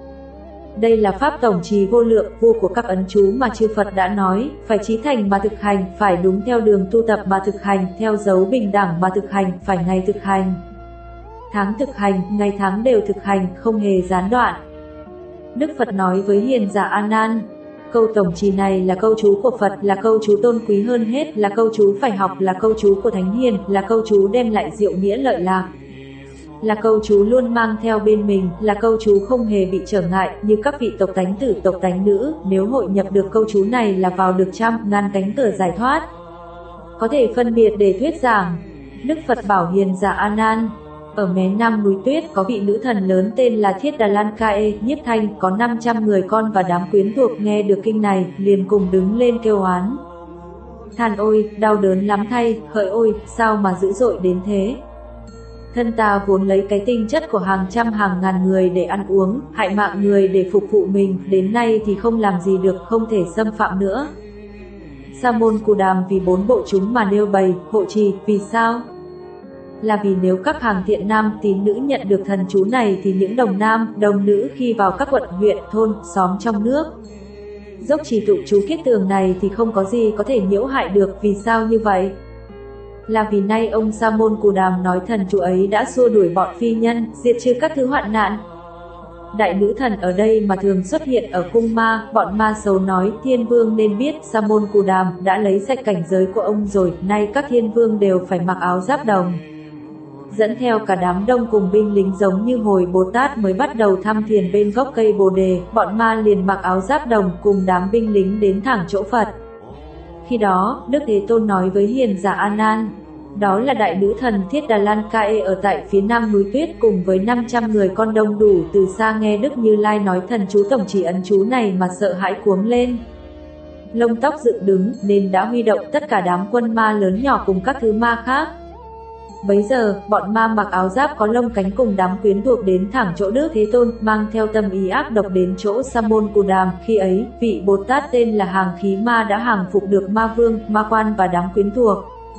Đây là pháp tổng trì vô lượng, vua của các ấn chú mà chư Phật đã nói. Phải chí thành mà thực hành, phải đúng theo đường tu tập mà thực hành, theo dấu bình đẳng mà thực hành, phải ngày thực hành, tháng thực hành, ngày tháng đều thực hành, không hề gián đoạn. Đức Phật nói với hiền giả A Nan: Câu tổng trì này là câu chú của Phật, là câu chú tôn quý hơn hết, là câu chú phải học, là câu chú của Thánh Hiền, là câu chú đem lại diệu nghĩa lợi lạc, là câu chú luôn mang theo bên mình, là câu chú không hề bị trở ngại, như các vị tộc tánh tử, tộc tánh nữ, nếu hội nhập được câu chú này là vào được trăm ngàn cánh cửa giải thoát, có thể phân biệt để thuyết giảng. Đức Phật bảo hiền giả A Nan: Ở mé nam núi tuyết có vị nữ thần lớn tên là Thiết Đà Lan Cae, Nhiếp Thanh, có năm trăm người con và đám quyến thuộc nghe được kinh này, liền cùng đứng lên kêu oán: Than ôi, đau đớn lắm thay, hỡi ôi, sao mà dữ dội đến thế? Thân ta vốn lấy cái tinh chất của hàng trăm hàng ngàn người để ăn uống, hại mạng người để phục vụ mình, đến nay thì không làm gì được, không thể xâm phạm nữa. Sa môn Cù Đàm vì bốn bộ chúng mà nêu bày, hộ trì, vì sao? Là vì nếu các hàng thiện nam tín nữ nhận được thần chú này thì những đồng nam, đồng nữ khi vào các quận, huyện, thôn, xóm trong nước dốc trì tụng chú kiết tường này thì không có gì có thể nhiễu hại được. Vì sao như vậy? Là vì nay ông Sa môn Cù Đàm nói thần chú ấy đã xua đuổi bọn phi nhân, diệt trừ các thứ hoạn nạn. Đại nữ thần ở đây mà thường xuất hiện ở cung ma, bọn ma xấu nói thiên vương nên biết Sa môn Cù Đàm đã lấy sạch cảnh giới của ông rồi, nay các thiên vương đều phải mặc áo giáp đồng, dẫn theo cả đám đông cùng binh lính, giống như hồi Bồ Tát mới bắt đầu thăm thiền bên gốc cây Bồ Đề, bọn ma liền mặc áo giáp đồng cùng đám binh lính đến thẳng chỗ Phật. Khi đó, Đức Thế Tôn nói với hiền giả A Nan, đó là đại nữ thần Thiết Đà Lan Ca E ở tại phía nam núi tuyết cùng với năm trăm người con đông đủ từ xa nghe Đức Như Lai nói thần chú tổng chỉ ấn chú này mà sợ hãi cuống lên, lông tóc dựng đứng, nên đã huy động tất cả đám quân ma lớn nhỏ cùng các thứ ma khác. Bấy giờ, bọn ma mặc áo giáp có lông cánh cùng đám quyến thuộc đến thẳng chỗ Đức Thế Tôn, mang theo tâm ý ác độc đến chỗ Sa môn Cù Đàm. Khi ấy, vị Bồ Tát tên là Hàng Khí Ma đã hàng phục được ma vương, ma quan và đám quyến thuộc.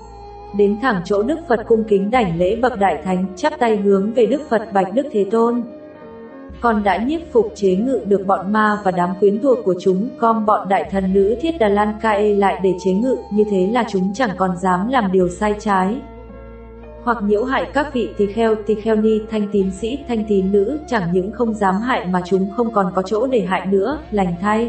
Đến thẳng chỗ Đức Phật cung kính đảnh lễ bậc đại thánh, chắp tay hướng về Đức Phật bạch Đức Thế Tôn, con đã nhiếp phục chế ngự được bọn ma và đám quyến thuộc của chúng, gom bọn đại thần nữ Thiết Đà Lan Ca E lại để chế ngự, như thế là chúng chẳng còn dám làm điều sai trái hoặc nhiễu hại các vị tỳ kheo, tỳ kheo ni, thanh tín sĩ, thanh tín nữ, chẳng những không dám hại mà chúng không còn có chỗ để hại nữa, lành thay.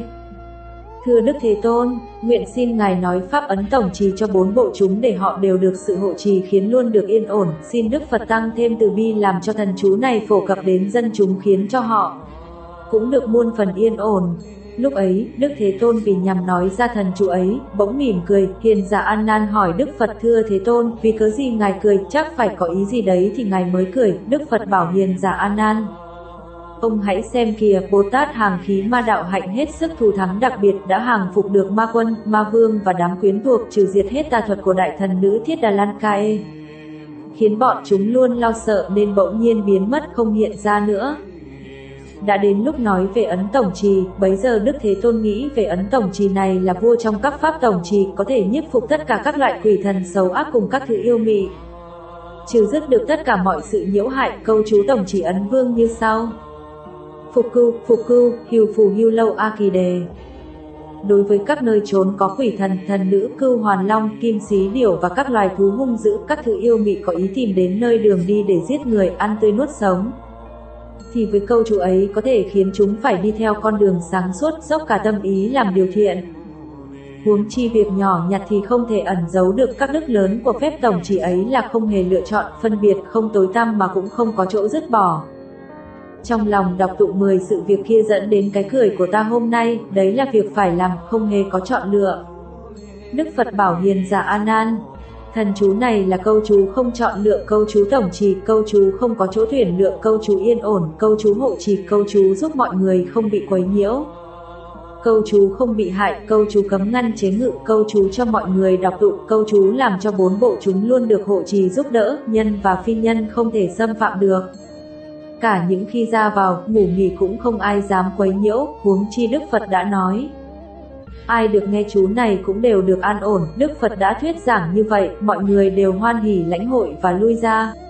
Thưa Đức Thế Tôn, nguyện xin Ngài nói pháp ấn tổng trì cho bốn bộ chúng để họ đều được sự hộ trì khiến luôn được yên ổn, xin Đức Phật tăng thêm từ bi làm cho thần chú này phổ cập đến dân chúng khiến cho họ cũng được muôn phần yên ổn. Lúc ấy, Đức Thế Tôn vì nhằm nói ra thần chú ấy, bỗng mỉm cười, hiền giả An Nan hỏi Đức Phật thưa Thế Tôn, vì cớ gì Ngài cười, chắc phải có ý gì đấy thì Ngài mới cười. Đức Phật bảo hiền giả An Nan, ông hãy xem kìa, Bồ Tát Hàng Khí Ma đạo hạnh hết sức thù thắng đặc biệt đã hàng phục được ma quân, ma vương và đám quyến thuộc, trừ diệt hết tà thuật của đại thần nữ Thiết Đà Lan Ca E, khiến bọn chúng luôn lo sợ nên bỗng nhiên biến mất không hiện ra nữa. Đã đến lúc nói về ấn tổng trì, bấy giờ Đức Thế Tôn nghĩ về ấn tổng trì này là vua trong các pháp tổng trì, có thể nhiếp phục tất cả các loại quỷ thần xấu ác cùng các thứ yêu mị, trừ dứt được tất cả mọi sự nhiễu hại. Câu chú tổng trì ấn vương như sau: Phục cưu, phục cưu, hiu phù hiu lâu a kỳ đề. Đối với các nơi trốn có quỷ thần, thần nữ, cưu hoàn long, kim xí điểu và các loài thú hung dữ, các thứ yêu mị có ý tìm đến nơi đường đi để giết người, ăn tươi nuốt sống, thì với câu chú ấy có thể khiến chúng phải đi theo con đường sáng suốt, dốc cả tâm ý làm điều thiện. Huống chi việc nhỏ nhặt thì không thể ẩn giấu được, các đức lớn của phép tổng trì ấy là không hề lựa chọn, phân biệt, không tối tăm mà cũng không có chỗ dứt bỏ. Trong lòng đọc tụng mười sự việc kia dẫn đến cái cười của ta hôm nay, đấy là việc phải làm, không hề có chọn lựa. Đức Phật bảo hiền giả A Nan, thần chú này là câu chú không chọn lựa, câu chú tổng trì, câu chú không có chỗ tuyển lựa, câu chú yên ổn, câu chú hộ trì, câu chú giúp mọi người không bị quấy nhiễu, câu chú không bị hại, câu chú cấm ngăn chế ngự, câu chú cho mọi người đọc tụng, câu chú làm cho bốn bộ chúng luôn được hộ trì giúp đỡ, nhân và phi nhân không thể xâm phạm được. Cả những khi ra vào, ngủ nghỉ cũng không ai dám quấy nhiễu, huống chi Đức Phật đã nói, ai được nghe chú này cũng đều được an ổn. Đức Phật đã thuyết giảng như vậy, mọi người đều hoan hỉ lãnh hội và lui ra.